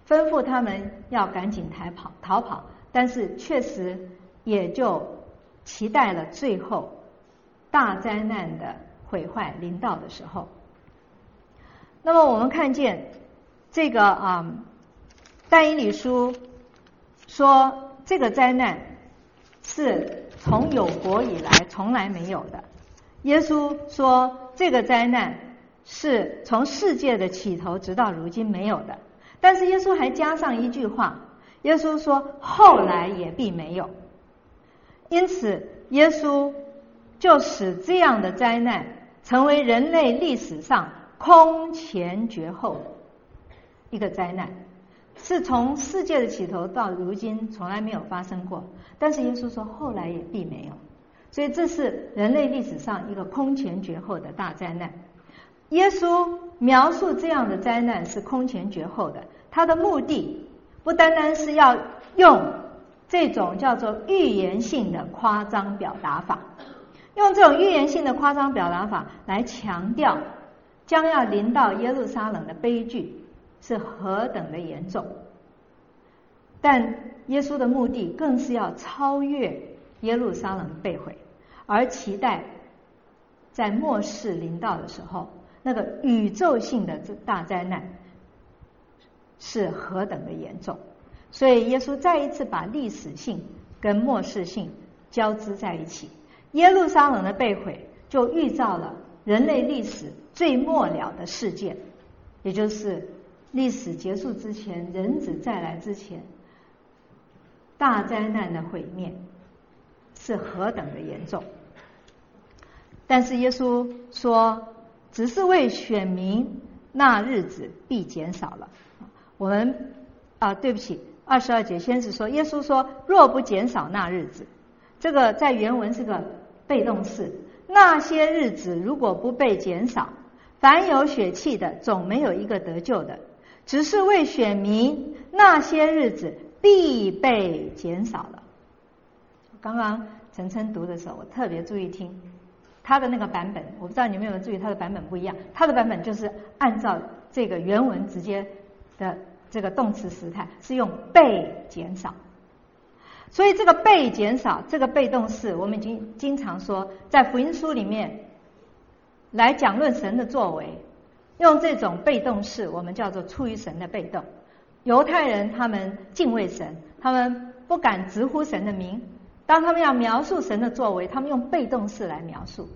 吩咐他们要赶紧逃跑，但是确实也就期待了最后大灾难的毁坏临到的时候。那么我们看见这个但以理书说，这个灾难是从有国以来从来没有的。耶稣说，这个灾难是从世界的起头直到如今没有的。但是耶稣还加上一句话，耶稣说后来也必没有。因此耶稣就使这样的灾难成为人类历史上空前绝后的一个灾难，是从世界的起头到如今从来没有发生过。但是耶稣说后来也必没有，所以这是人类历史上一个空前绝后的大灾难。耶稣描述这样的灾难是空前绝后的，他的目的不单单是要用这种叫做预言性的夸张表达法，用这种预言性的夸张表达法来强调将要临到耶路撒冷的悲剧是何等的严重。但耶稣的目的更是要超越耶路撒冷被毁，而期待在末世临到的时候，那个宇宙性的大灾难是何等的严重。所以耶稣再一次把历史性跟末世性交织在一起。耶路撒冷的被毁就预造了人类历史最末了的事件，也就是历史结束之前，人子再来之前，大灾难的毁灭是何等的严重。但是耶稣说，只是为选民，那日子必减少了。我们对不起，22节先是说，耶稣说若不减少那日子，这个在原文是个被动式，那些日子如果不被减少，凡有血气的总没有一个得救的，只是为选民，那些日子必被减少了。刚刚陈琛读的时候，我特别注意听他的那个版本，我不知道你们有没有注意，他的版本不一样，他的版本就是按照这个原文直接的这个动词时态是用被减少。所以这个被减少，这个被动式，我们已经经常说，在福音书里面来讲论神的作为，用这种被动式，我们叫做出于神的被动。犹太人他们敬畏神，他们不敢直呼神的名，当他们要描述神的作为，他们用被动式来描述，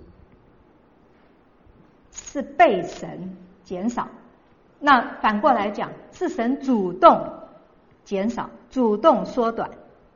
是被神减少。那反过来讲，是神主动减少，主动缩短。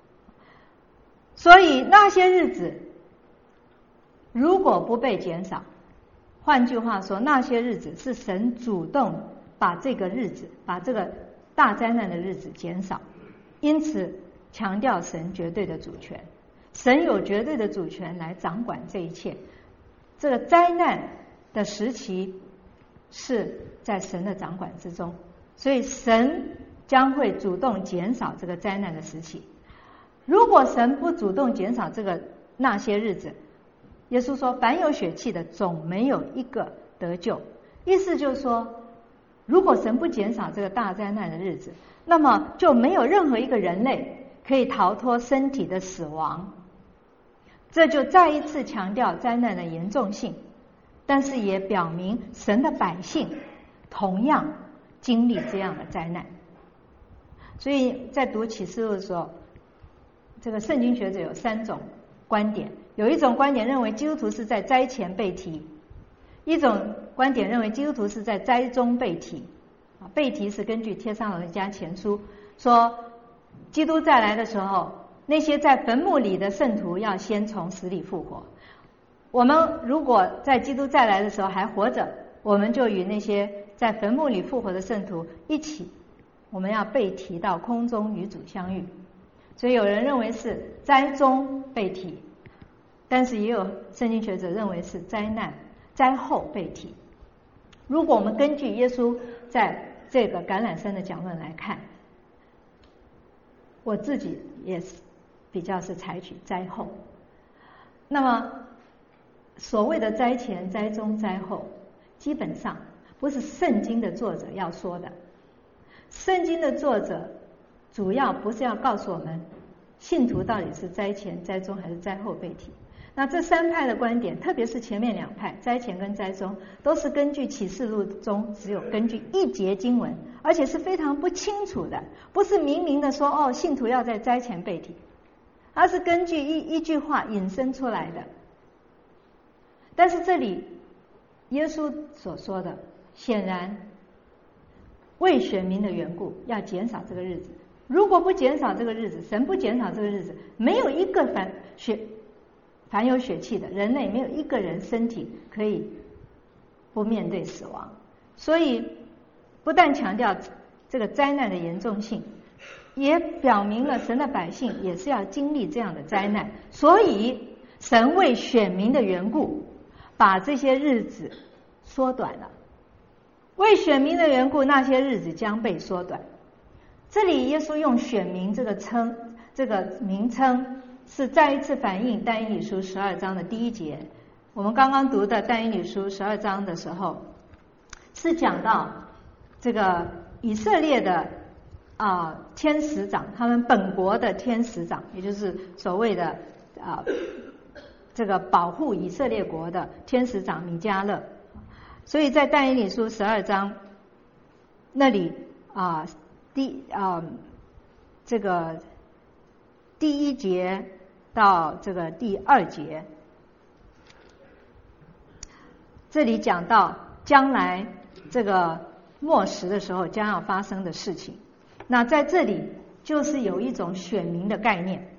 所以那些日子如果不被减少，换句话说，那些日子是神主动把这个日子，把这个大灾难的日子减少，因此强调神绝对的主权，神有绝对的主权来掌管这一切。这个灾难的时期是在神的掌管之中，所以神将会主动减少这个灾难的时期。如果神不主动减少那些日子，耶稣说凡有血气的总没有一个得救。意思就是说，如果神不减少这个大灾难的日子，那么就没有任何一个人类可以逃脱身体的死亡。这就再一次强调灾难的严重性，但是也表明神的百姓同样经历这样的灾难。所以在读启示录的时候，这个圣经学者有3种观点，有一种观点认为基督徒是在灾前被提，一种观点认为基督徒是在灾中被提。被提是根据帖撒罗尼迦前书说，基督再来的时候，那些在坟墓里的圣徒要先从死里复活。我们如果在基督再来的时候还活着，我们就与那些在坟墓里复活的圣徒一起，我们要被提到空中与主相遇。所以有人认为是灾中被提，但是也有圣经学者认为是灾后被提。如果我们根据耶稣在这个橄榄山的讲论来看，我自己也是比较是采取灾后。那么所谓的灾前、灾中、灾后，基本上不是圣经的作者要说的， 圣经的作者主要不是要告诉我们信徒到底是灾前、灾中还是灾后被提。那这三派的观点，特别是前面两派灾前跟灾中，都是根据启示录中只有根据一节经文，而且是非常不清楚的，不是明明的说哦，信徒要在灾前被提，而是根据一句话引申出来的。但是这里耶稣所说的，显然为选民的缘故要减少这个日子。如果不减少这个日子，神不减少这个日子，没有一个凡有血气的人类，没有一个人身体可以不面对死亡。所以不但强调这个灾难的严重性，也表明了神的百姓也是要经历这样的灾难。所以神为选民的缘故，把这些日子缩短了。为选民的缘故，那些日子将被缩短。这里耶稣用选民这个名称，是再一次反映但以理书12章的第1节。我们刚刚读的但以理书12章的时候，是讲到这个以色列的天使长，他们本国的天使长，也就是所谓的这个保护以色列国的天使长米迦勒。所以在但以理书12章那里这个第1节到这个第2节，这里讲到将来这个末时的时候将要发生的事情。那在这里就是有一种选民的概念。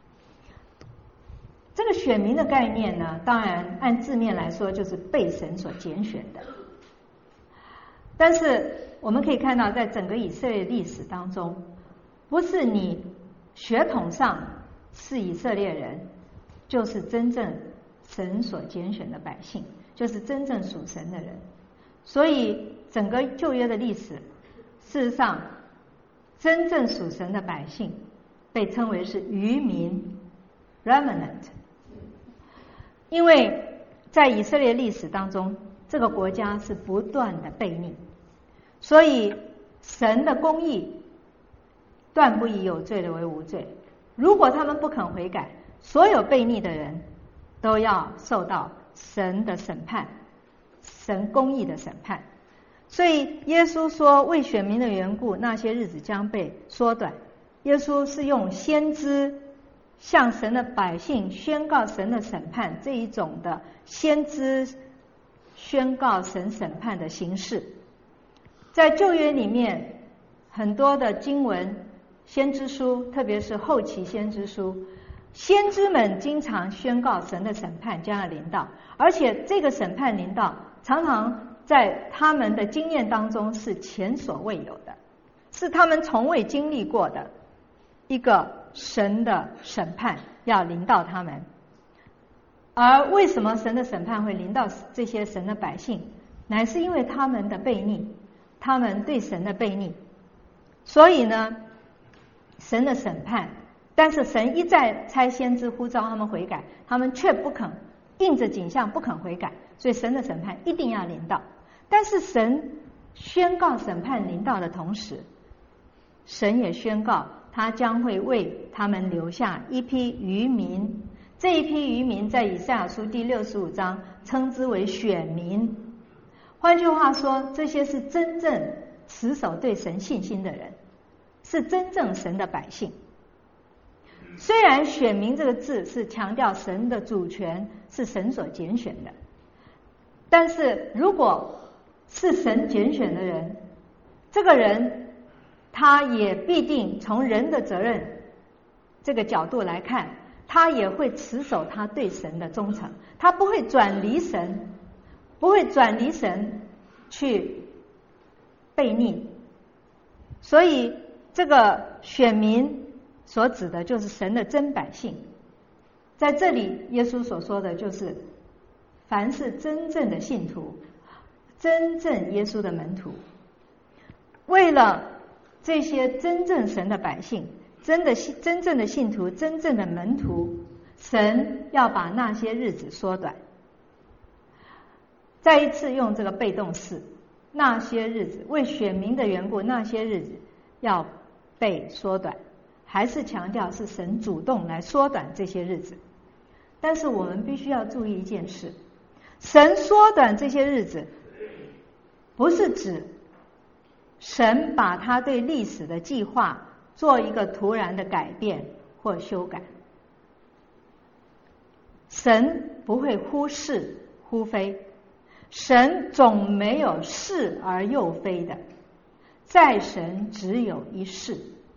这个选民的概念呢，当然按字面来说就是被神所拣选的。但是我们可以看到，在整个以色列历史当中，不是你血统上是以色列人，就是真正神所拣选的百姓，就是真正属神的人。所以整个旧约的历史，事实上真正属神的百姓被称为是余民 remnant。 因为在以色列历史当中，这个国家是不断的悖逆，所以神的公义断不以有罪的为无罪。如果他们不肯悔改，所有悖逆的人都要受到神的审判，神公义的审判。所以耶稣说为选民的缘故，那些日子将被缩短。耶稣是用先知向神的百姓宣告神的审判，这一种的先知宣告神审判的形式。在旧约里面很多的经文先知书，特别是后期先知书，先知们经常宣告神的审判将要临到，而且这个审判临到常常在他们的经验当中是前所未有的，是他们从未经历过的一个神的审判要临到他们。而为什么神的审判会临到这些神的百姓，乃是因为他们的悖逆，他们对神的悖逆。所以呢，神的审判，但是神一再差先知呼召他们悔改，他们却不肯，应着景象不肯悔改，所以神的审判一定要临到。但是神宣告审判临到的同时，神也宣告他将会为他们留下一批余民。这一批余民在以赛亚书第65章称之为选民。换句话说，这些是真正持守对神信心的人，是真正神的百姓。虽然选民这个字是强调神的主权，是神所拣选的，但是如果是神拣选的人，这个人他也必定从人的责任这个角度来看，他也会持守他对神的忠诚，他不会转离神，不会转离神去悖逆。所以这个选民所指的就是神的真百姓。在这里耶稣所说的就是凡是真正的信徒，真正耶稣的门徒。为了这些真正神的百姓，真正的信徒，真正的门徒，神要把那些日子缩短。再一次用这个被动式， 那些日子，为选民的缘故，那些日子要被缩短，还是强调是神主动来缩短这些日子。但是我们必须要注意一件事，神缩短这些日子，不是指神把他对历史的计划做一个突然的改变或修改。神不会忽是忽非，神总没有是而又非的，在神只有一是。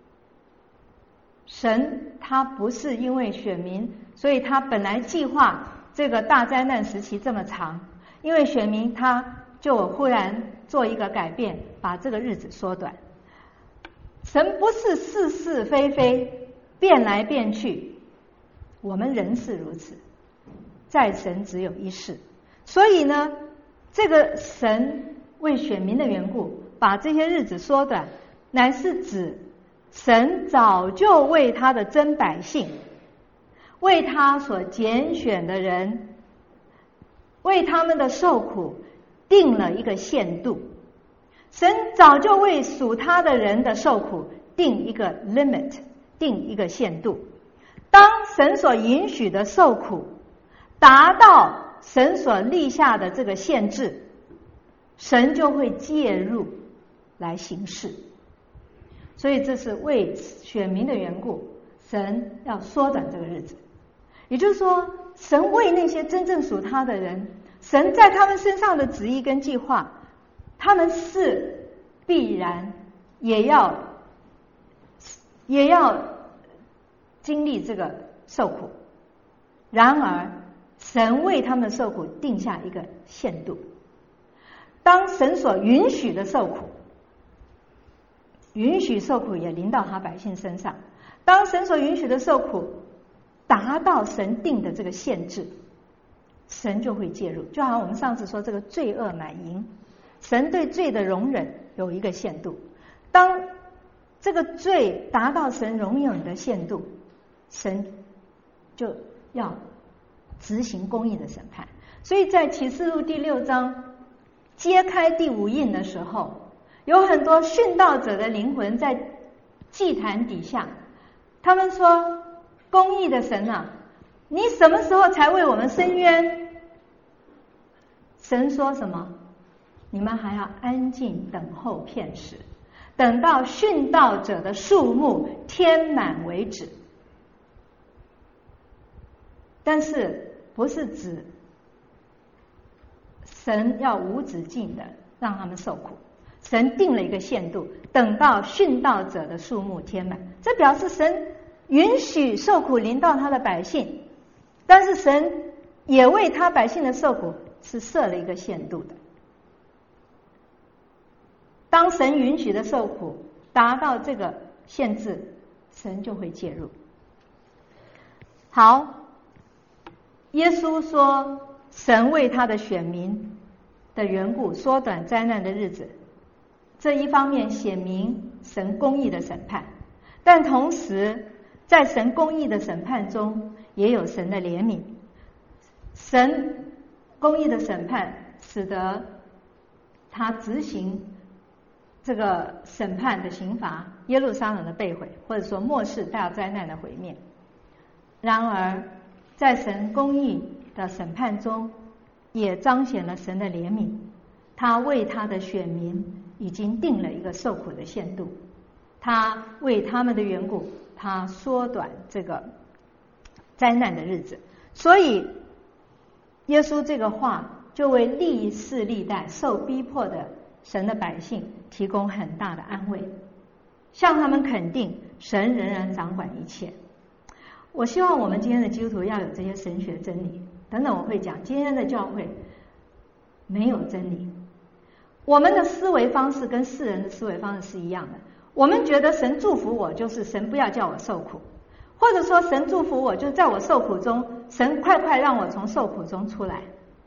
神他不是因为选民，所以他本来计划这个大灾难时期这么长，因为选民他就忽然做一个改变，把这个日子缩短。神不是是是非非，变来变去，我们人是如此，在神只有一是。所以呢，这个神为选民的缘故，把这些日子缩短，乃是指神早就为他的真百姓，为他所拣选的人，为他们的受苦定了一个限度。神早就为属他的人的受苦定一个 limit， 定一个限度。当神所允许的受苦达到神所立下的这个限制，神就会介入来行事。所以这是为选民的缘故，神要缩短这个日子。也就是说，神为那些真正属他的人，神在他们身上的旨意跟计划，他们是必然也要经历这个受苦。然而神为他们的受苦定下一个限度，当神所允许的受苦，允许受苦也临到他百姓身上，当神所允许的受苦达到神定的这个限制，神就会介入。就好像我们上次说这个罪恶满盈，神对罪的容忍有一个限度，当这个罪达到神容忍的限度，神就要执行公义的审判。所以在启示录第6章揭开第5印的时候，有很多殉道者的灵魂在祭坛底下，他们说，公义的神啊，你什么时候才为我们伸冤？神说什么？你们还要安静等候片时，等到殉道者的数目填满为止。但是不是指神要无止境的让他们受苦，神定了一个限度，等到殉道者的数目填满。这表示神允许受苦临到他的百姓，但是神也为他百姓的受苦是设了一个限度的。当神允许的受苦达到这个限制，神就会介入。好，耶稣说神为他的选民的缘故缩短灾难的日子，这一方面显明神公义的审判，但同时在神公义的审判中也有神的怜悯。神公义的审判使得他执行这个审判的刑罚，耶路撒冷的被毁，或者说末世大灾难的毁灭。然而在神公义的审判中也彰显了神的怜悯，他为他的选民已经定了一个受苦的限度，他为他们的缘故，他缩短这个灾难的日子。所以耶稣这个话就为历世历代受逼迫的神的百姓提供很大的安慰，向他们肯定神仍然掌管一切。我希望我们今天的基督徒要有这些神学真理。等等我会讲，今天的教会没有真理，我们的思维方式跟世人的思维方式是一样的。我们觉得神祝福我就是神不要叫我受苦，或者说神祝福我就在我受苦中，神快快让我从受苦中出来。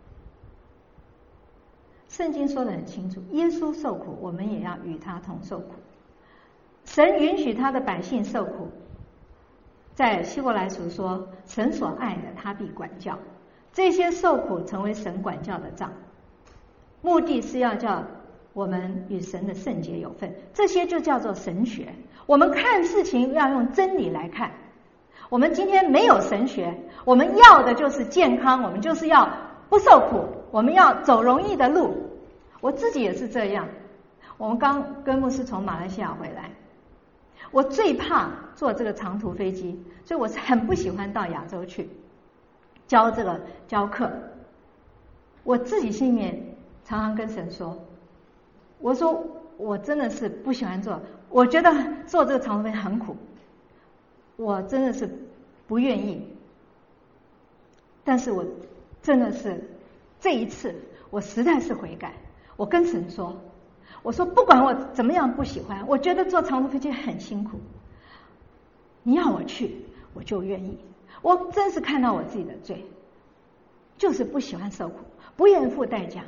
圣经说得很清楚，耶稣受苦，我们也要与他同受苦。神允许他的百姓受苦，在希伯来书说，神所爱的他必管教，这些受苦成为神管教的杖，目的是要叫我们与神的圣洁有份。这些就叫做神学。我们看事情要用真理来看。我们今天没有神学，我们要的就是健康，我们就是要不受苦，我们要走容易的路。我自己也是这样。我们刚跟牧师从马来西亚回来，我最怕坐这个长途飞机，所以我是很不喜欢到亚洲去教课。我自己心里面常常跟神说，我说我真的是不喜欢坐，我觉得坐这个长途飞机很苦，我真的是不愿意。但是我真的是这一次我实在是悔改，我跟神说，我说不管我怎么样不喜欢，我觉得坐长途飞机很辛苦，你要我去我就愿意。我真是看到我自己的罪，就是不喜欢受苦，不愿意付代价。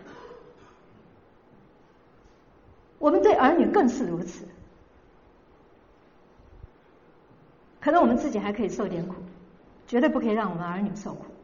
我们对儿女更是如此，可能我们自己还可以受点苦，绝对不可以让我们儿女受苦。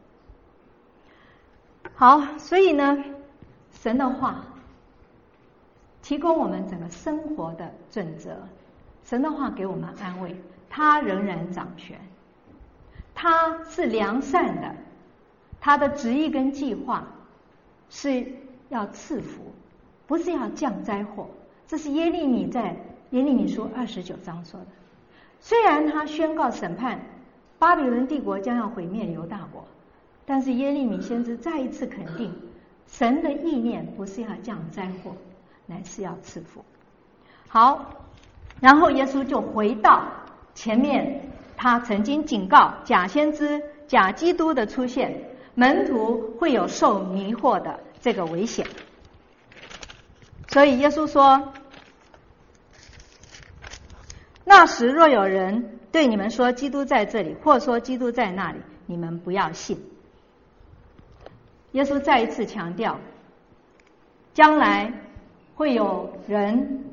好，所以呢，神的话提供我们整个生活的准则，神的话给我们安慰，他仍然掌权，他是良善的，他的旨意跟计划是要赐福，不是要降灾祸。这是耶利米在耶利米书29章说的。虽然他宣告审判巴比伦帝国将要毁灭犹大国，但是耶利米先知再一次肯定，神的意念不是要降灾祸，乃是要赐福。好，然后耶稣就回到前面他曾经警告假先知、假基督的出现，门徒会有受迷惑的这个危险。所以耶稣说，那时若有人对你们说基督在这里，或说基督在那里，你们不要信。耶稣再一次强调，将来会有人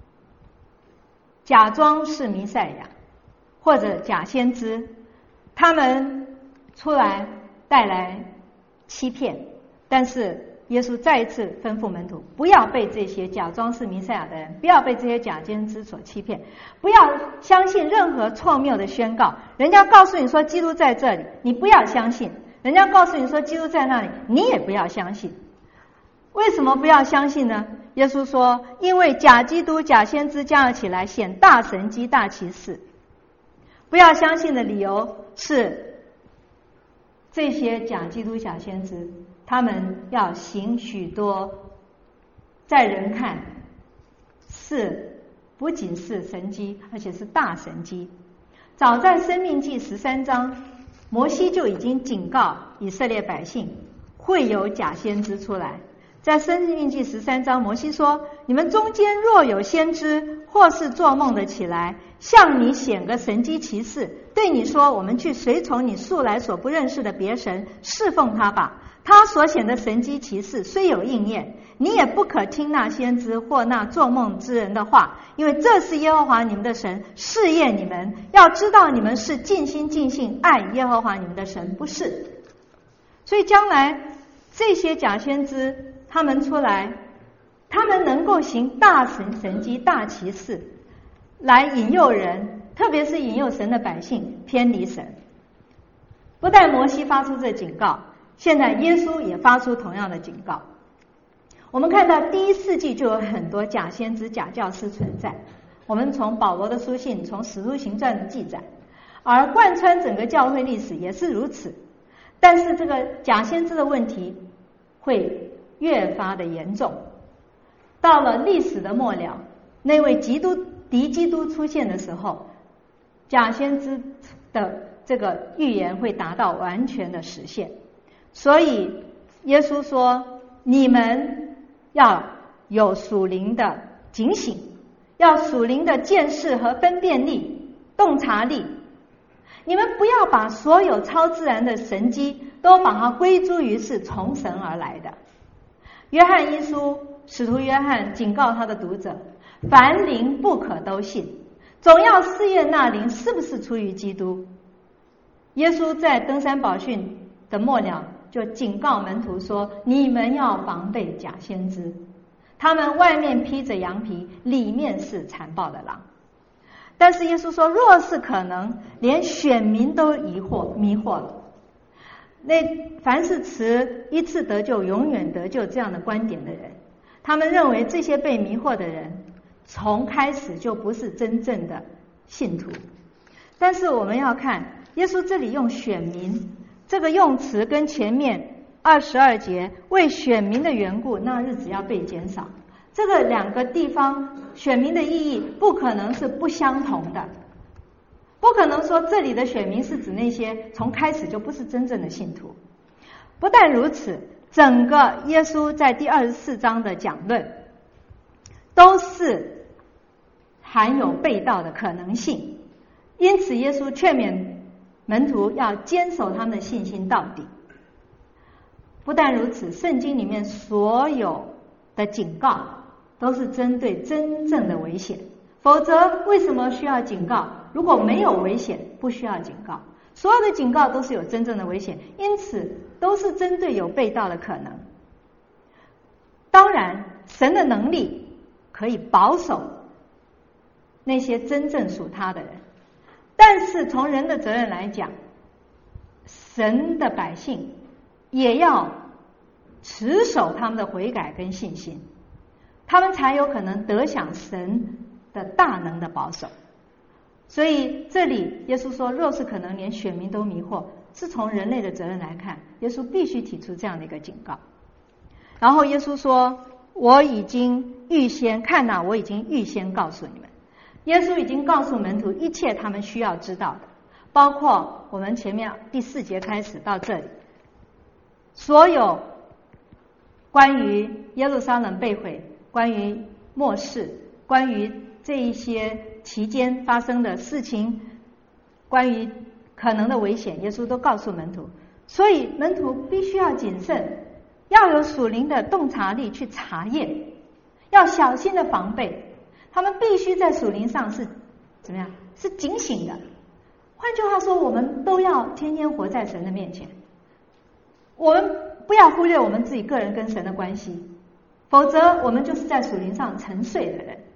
假装是弥赛亚或者假先知，他们出来带来欺骗，但是耶稣再一次吩咐门徒，不要被这些假装是弥赛亚的人，不要被这些假先知所欺骗，不要相信任何错谬的宣告。人家告诉你说基督在这里，你不要相信；人家告诉你说基督在那里，你也不要相信。为什么不要相信呢？耶稣说，因为假基督、假先知将要起来显大神迹、大奇事。不要相信的理由是，这些假基督、假先知他们要行许多在人看是不仅是神迹，而且是大神迹。早在申命记13章，摩西就已经警告以色列百姓会有假先知出来。在申命记13章，摩西说，你们中间若有先知或是做梦的起来，向你显个神迹奇事，对你说，我们去随从你素来所不认识的别神，侍奉他吧。他所显的神迹奇事虽有应验，你也不可听那先知或那做梦之人的话，因为这是耶和华你们的神试验你们，要知道你们是尽心尽性爱耶和华你们的神，不是。所以将来这些假先知他们出来，他们能够行大神迹、大奇事，来引诱人，特别是引诱神的百姓偏离神。不但摩西发出这警告，现在耶稣也发出同样的警告。我们看到第1世纪就有很多假先知、假教师存在，我们从保罗的书信，从使徒行传的记载，而贯穿整个教会历史也是如此。但是这个假先知的问题会越发的严重，到了历史的末了，那位敌基督出现的时候，假先知的这个预言会达到完全的实现。所以耶稣说，你们要有属灵的警醒，要属灵的见识和分辨力、洞察力。你们不要把所有超自然的神迹都把它归诸于是从神而来的。约翰一书，使徒约翰警告他的读者，凡灵不可都信，总要试验那灵是不是出于基督。耶稣在登山宝训的末了就警告门徒说，你们要防备假先知。 他们外面披着羊皮，里面是残暴的狼。但是耶稣说，若是可能，连选民都迷惑了。那凡是持一次得救永远得救这样的观点的人，他们认为这些被迷惑的人从开始就不是真正的信徒。但是我们要看耶稣这里用选民这个用词，跟前面22节为选民的缘故，那日子要被减少，这个两个地方选民的意义不可能是不相同的。不可能说这里的选民是指那些从开始就不是真正的信徒。不但如此，整个耶稣在第24章的讲论都是含有背道的可能性，因此耶稣劝勉门徒要坚守他们的信心到底。不但如此，圣经里面所有的警告都是针对真正的危险，否则为什么需要警告？如果没有危险，不需要警告。所有的警告都是有真正的危险，因此都是针对有背道的可能。当然，神的能力可以保守那些真正属他的人，但是从人的责任来讲，神的百姓也要持守他们的悔改跟信心，他们才有可能得享神的大能的保守。所以这里耶稣说，若是可能，连选民都迷惑，是从人类的责任来看，耶稣必须提出这样的一个警告。然后耶稣说，我已经预先看哪，我已经预先告诉你们。耶稣已经告诉门徒一切他们需要知道的，包括我们前面第4节开始到这里，所有关于耶路撒冷被毁，关于末世，关于这一些期间发生的事情，关于可能的危险，耶稣都告诉门徒。所以门徒必须要谨慎，要有属灵的洞察力去查验，要小心的防备。他们必须在属灵上是怎么样？是警醒的。换句话说，我们都要天天活在神的面前，我们不要忽略我们自己个人跟神的关系，否则我们就是在属灵上沉睡的人。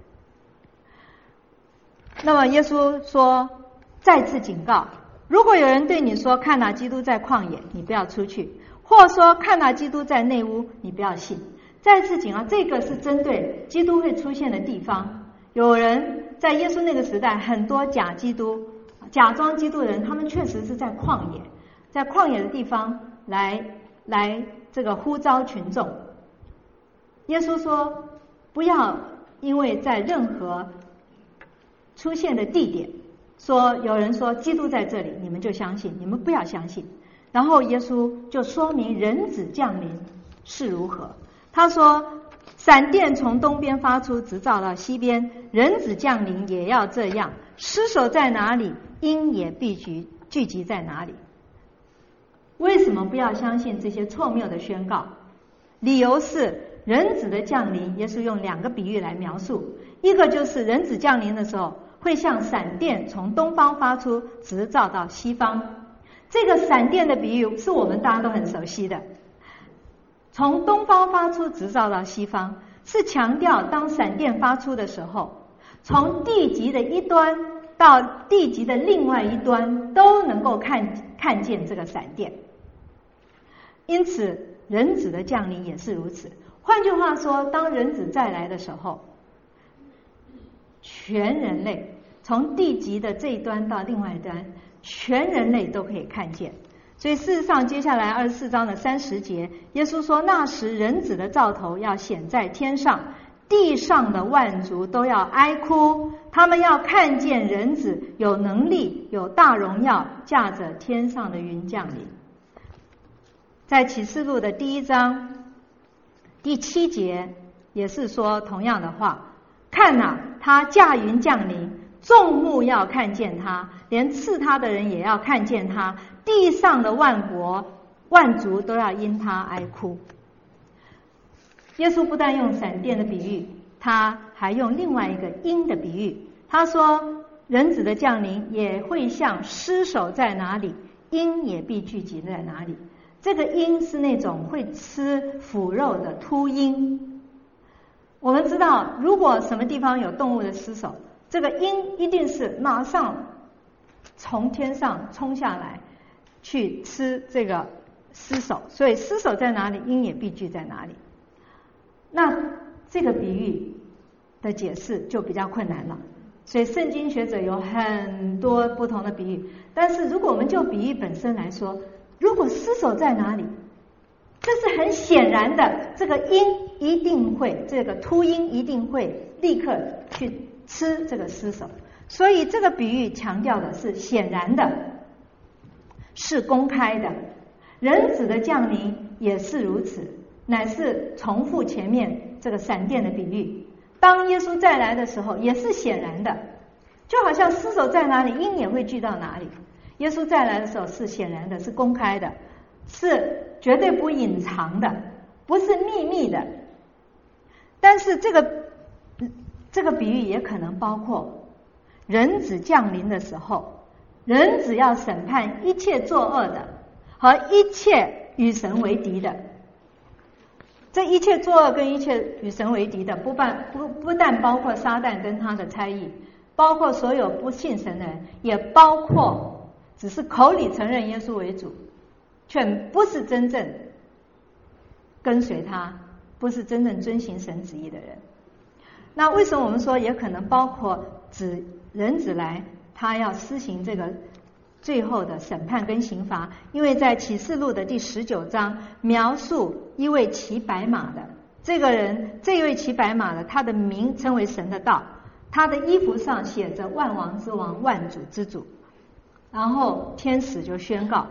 那么耶稣说，再次警告，如果有人对你说，看哪，基督在旷野，你不要出去；或说，看哪，基督在内屋，你不要信。再次警告，这个是针对基督会出现的地方。有人在耶稣那个时代，很多假基督、假装基督的人，他们确实是在旷野，在旷野的地方来这个呼召群众。耶稣说，不要因为在任何出现的地点，说有人说基督在这里，你们就相信，你们不要相信。然后耶稣就说明人子降临是如何。他说，闪电从东边发出，直照到西边，人子降临也要这样。尸首在哪里，鹰也必聚集在哪里。为什么不要相信这些错谬的宣告？理由是人子的降临，耶稣用2个比喻来描述。一个就是人子降临的时候，会像闪电从东方发出，直照到西方。这个闪电的比喻是我们大家都很熟悉的，从东方发出，直照到西方，是强调当闪电发出的时候，从地极的一端到地极的另外一端都能够看见这个闪电。因此人子的降临也是如此。换句话说，当人子再来的时候，全人类从地极的这一端到另外一端，全人类都可以看见。所以事实上，接下来24章的30节，耶稣说，那时人子的兆头要显在天上，地上的万族都要哀哭，他们要看见人子有能力，有大荣耀，驾着天上的云降临。在启示录的第1章第7节也是说同样的话，看哪，他驾云降临，众目要看见他，连刺他的人也要看见他，地上的万国万族都要因他哀哭。耶稣不但用闪电的比喻，他还用另外一个鹰的比喻。他说，人子的降临也会像尸首在哪里，鹰也必聚集在哪里。这个鹰是那种会吃腐肉的秃鹰。 我们知道，如果什么地方有动物的尸首，这个鹰一定是马上从天上冲下来去吃这个尸首，所以尸首在哪里，鹰也必居在哪里。那这个比喻的解释就比较困难了，所以圣经学者有很多不同的比喻。但是如果我们就比喻本身来说，如果尸首在哪里，这是很显然的，这个鹰一定会，这个秃鹰一定会立刻去吃这个尸首。所以这个比喻强调的是显然的，是公开的。人子的降临也是如此，乃是重复前面这个闪电的比喻。当耶稣再来的时候，也是显然的，就好像尸首在哪里，鹰也会聚到哪里。耶稣再来的时候是显然的，是公开的，是绝对不隐藏的，不是秘密的。但是这个比喻也可能包括人子降临的时候，人子要审判一切作恶的和一切与神为敌的。这一切作恶跟一切与神为敌的，不但包括撒旦跟他的差役，包括所有不信神的人，也包括只是口里承认耶稣为主，却不是真正跟随他，不是真正遵行神旨意的人。那为什么我们说也可能包括人子来，他要施行这个最后的审判跟刑罚？因为在启示录的第19章描述一位骑白马的这个人，这一位骑白马的，他的名称为神的道，他的衣服上写着万王之王，万主之主。然后天使就宣告，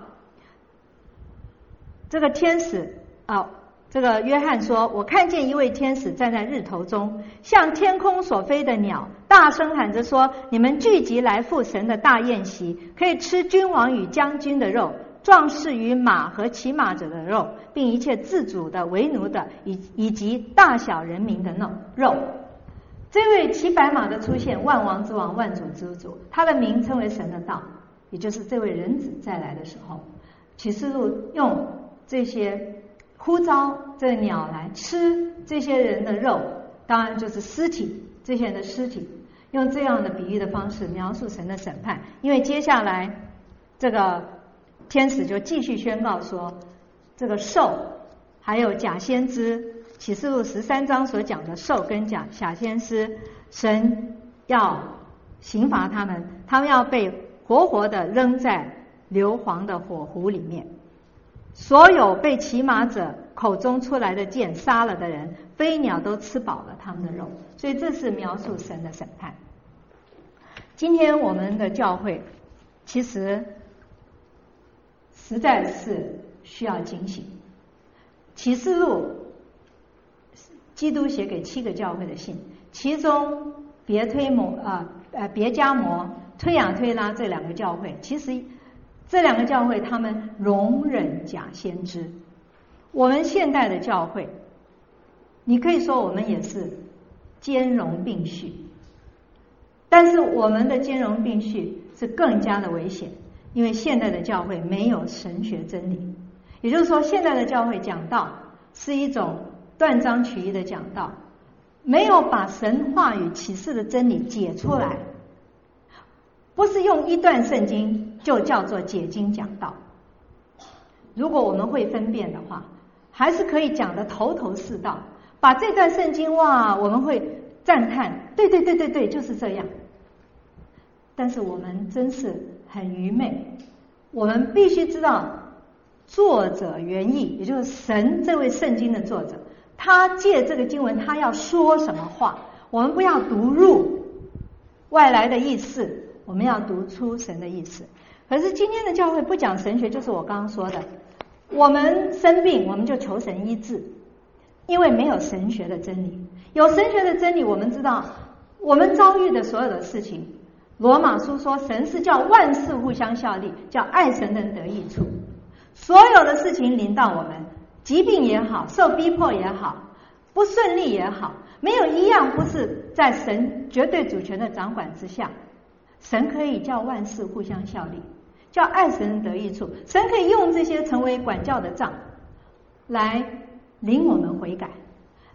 这个天使这个约翰说，我看见一位天使站在日头中，像天空所飞的鸟，大声喊着说，你们聚集来赴神的大宴席，可以吃君王与将军的肉，壮士与马和骑马者的肉，并一切自主的为奴的，以及大小人民的肉。这位骑白马的出现，万王之王，万主之主，他的名称为神的道，也就是这位人子再来的时候，启示录用这些呼召这个鸟来吃这些人的肉，当然就是尸体，这些人的尸体，用这样的比喻的方式描述神的审判。因为接下来这个天使就继续宣告说，这个兽还有假先知，启示录13章所讲的兽跟假先知，神要刑罚他们，他们要被活活的扔在硫磺的火湖里面。所有被骑马者口中出来的剑杀了的人，飞鸟都吃饱了他们的肉。所以这是描述神的审判。今天我们的教会其实实在是需要警醒。启示录基督写给7个教会的信，其中别迦摩、推雅推拉这2个教会，其实这2个教会他们容忍假先知。我们现代的教会，你可以说我们也是兼容并蓄，但是我们的兼容并蓄是更加的危险，因为现代的教会没有神学真理。也就是说，现代的教会讲道是一种断章取义的讲道，没有把神话语启示的真理解出来，不是用一段圣经就叫做解经讲道。如果我们会分辨的话，还是可以讲得头头是道，把这段圣经我们会赞叹，对，就是这样。但是我们真是很愚昧，我们必须知道作者原意，也就是神这位圣经的作者，他借这个经文他要说什么话，我们不要读入外来的意思，我们要读出神的意思。可是今天的教会不讲神学，就是我刚刚说的，我们生病我们就求神医治，因为没有神学的真理。有神学的真理，我们知道我们遭遇的所有的事情，罗马书说神是叫万事互相效力，叫爱神的人得益处。所有的事情临到我们，疾病也好，受逼迫也好，不顺利也好，没有一样不是在神绝对主权的掌管之下。神可以叫万事互相效力，叫爱神人得益处。神可以用这些成为管教的杖，来领我们悔改，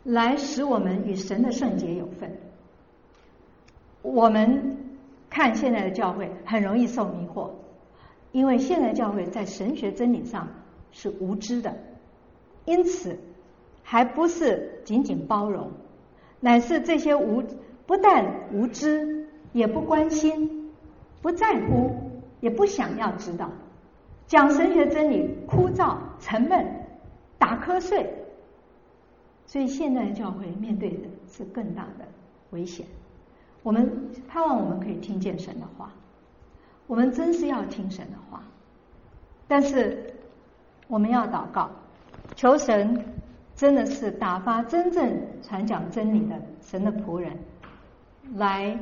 来使我们与神的圣洁有份。我们看现在的教会很容易受迷惑，因为现在教会在神学真理上是无知的，因此还不是仅仅包容，乃是这些不但无知，也不关心，不在乎，也不想要知道，讲神学真理枯燥沉闷，打瞌睡。所以现在的教会面对的是更大的危险。我们盼望我们可以听见神的话，我们真是要听神的话，但是我们要祷告，求神真的是打发真正传讲真理的神的仆人，来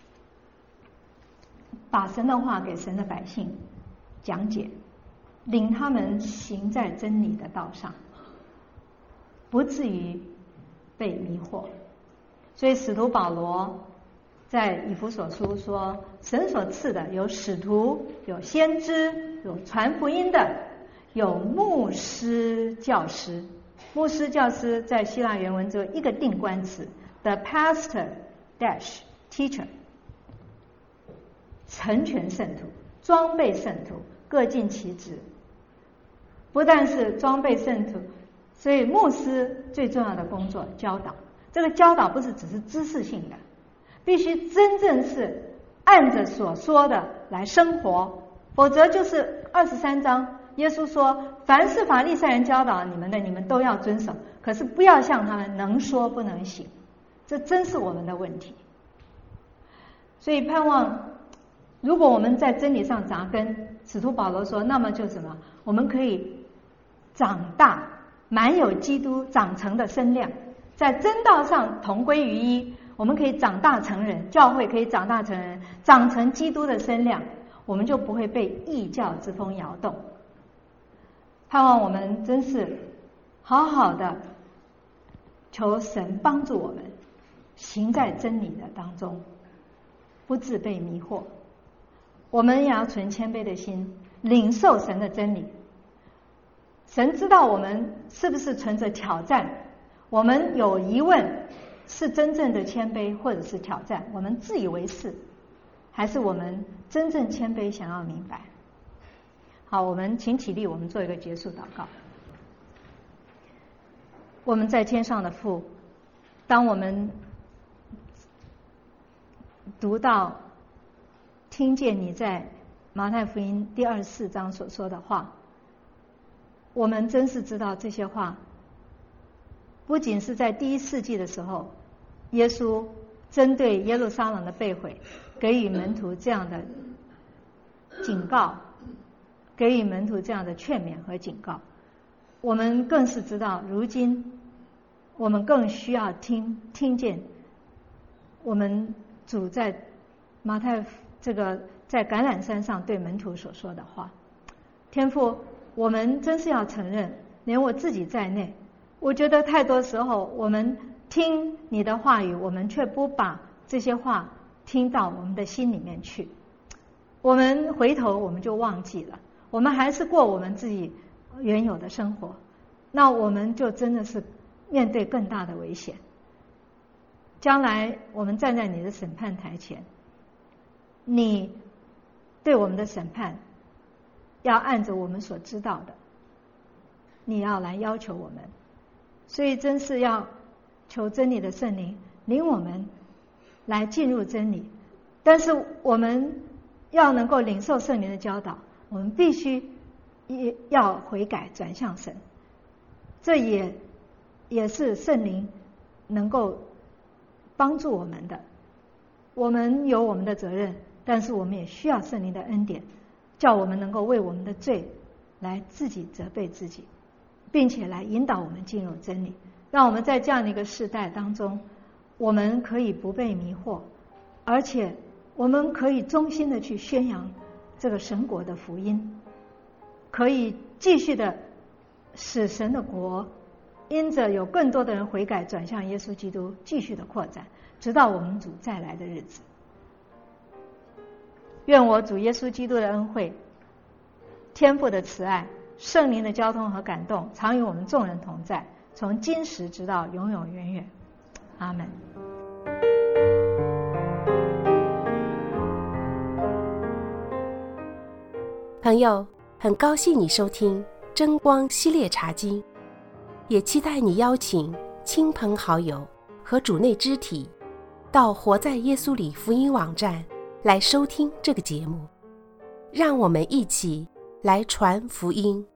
把神的话给神的百姓讲解，领他们行在真理的道上，不至于被迷惑。所以使徒保罗在以弗所书说，神所赐的有使徒，有先知，有传福音的，有牧师教师。牧师教师在希腊原文只有一个定冠词 the pastor dash teacher， 成全圣徒，装备圣徒，各尽其职。不但是装备圣徒，所以牧师最重要的工作教导。这个教导不是只是知识性的，必须真正是按着所说的来生活，否则就是23章耶稣说，凡是法利赛人教导你们的，你们都要遵守，可是不要像他们能说不能行。这真是我们的问题。所以盼望如果我们在真理上扎根，使徒保罗说，那么就什么，我们可以长大，满有基督长成的身量，在真道上同归于一，我们可以长大成人，教会可以长大成人，长成基督的身量，我们就不会被异教之风摇动。盼望我们真是好好的求神帮助我们行在真理的当中，不致被迷惑。我们也要存谦卑的心，领受神的真理。神知道我们是不是存着挑战，我们有疑问，是真正的谦卑或者是挑战，我们自以为是，还是我们真正谦卑想要明白。好，我们请起立，我们做一个结束祷告。我们在天上的父，当我们读到听见你在马太福音第24章所说的话，我们真是知道这些话不仅是在第1世纪的时候，耶稣针对耶路撒冷的被毁给予门徒这样的警告，给予门徒这样的劝勉和警告，我们更是知道如今我们更需要听见我们主在马太这个在橄榄山上对门徒所说的话。天父，我们真是要承认，连我自己在内，我觉得太多时候我们听你的话语，我们却不把这些话听到我们的心里面去，我们回头我们就忘记了，我们还是过我们自己原有的生活，那我们就真的是面对更大的危险。将来我们站在你的审判台前，你对我们的审判要按着我们所知道的，你要来要求我们。所以真是要求真理的圣灵领我们来进入真理，但是我们要能够领受圣灵的教导，我们必须要悔改转向神。这也是圣灵能够帮助我们的。我们有我们的责任，但是我们也需要圣灵的恩典，叫我们能够为我们的罪来自己责备自己，并且来引导我们进入真理，让我们在这样的一个世代当中，我们可以不被迷惑，而且我们可以忠心的去宣扬这个神国的福音，可以继续的使神的国因着有更多的人悔改转向耶稣基督继续的扩展，直到我们主再来的日子。愿我主耶稣基督的恩惠、天父的慈爱、圣灵的交通和感动常与我们众人同在， 从今时直到永永远远。阿们。 朋友，很高兴你收听真光系列茶经，也期待你邀请亲朋好友和主内肢体到活在耶稣里福音网站来收听这个节目，让我们一起来传福音。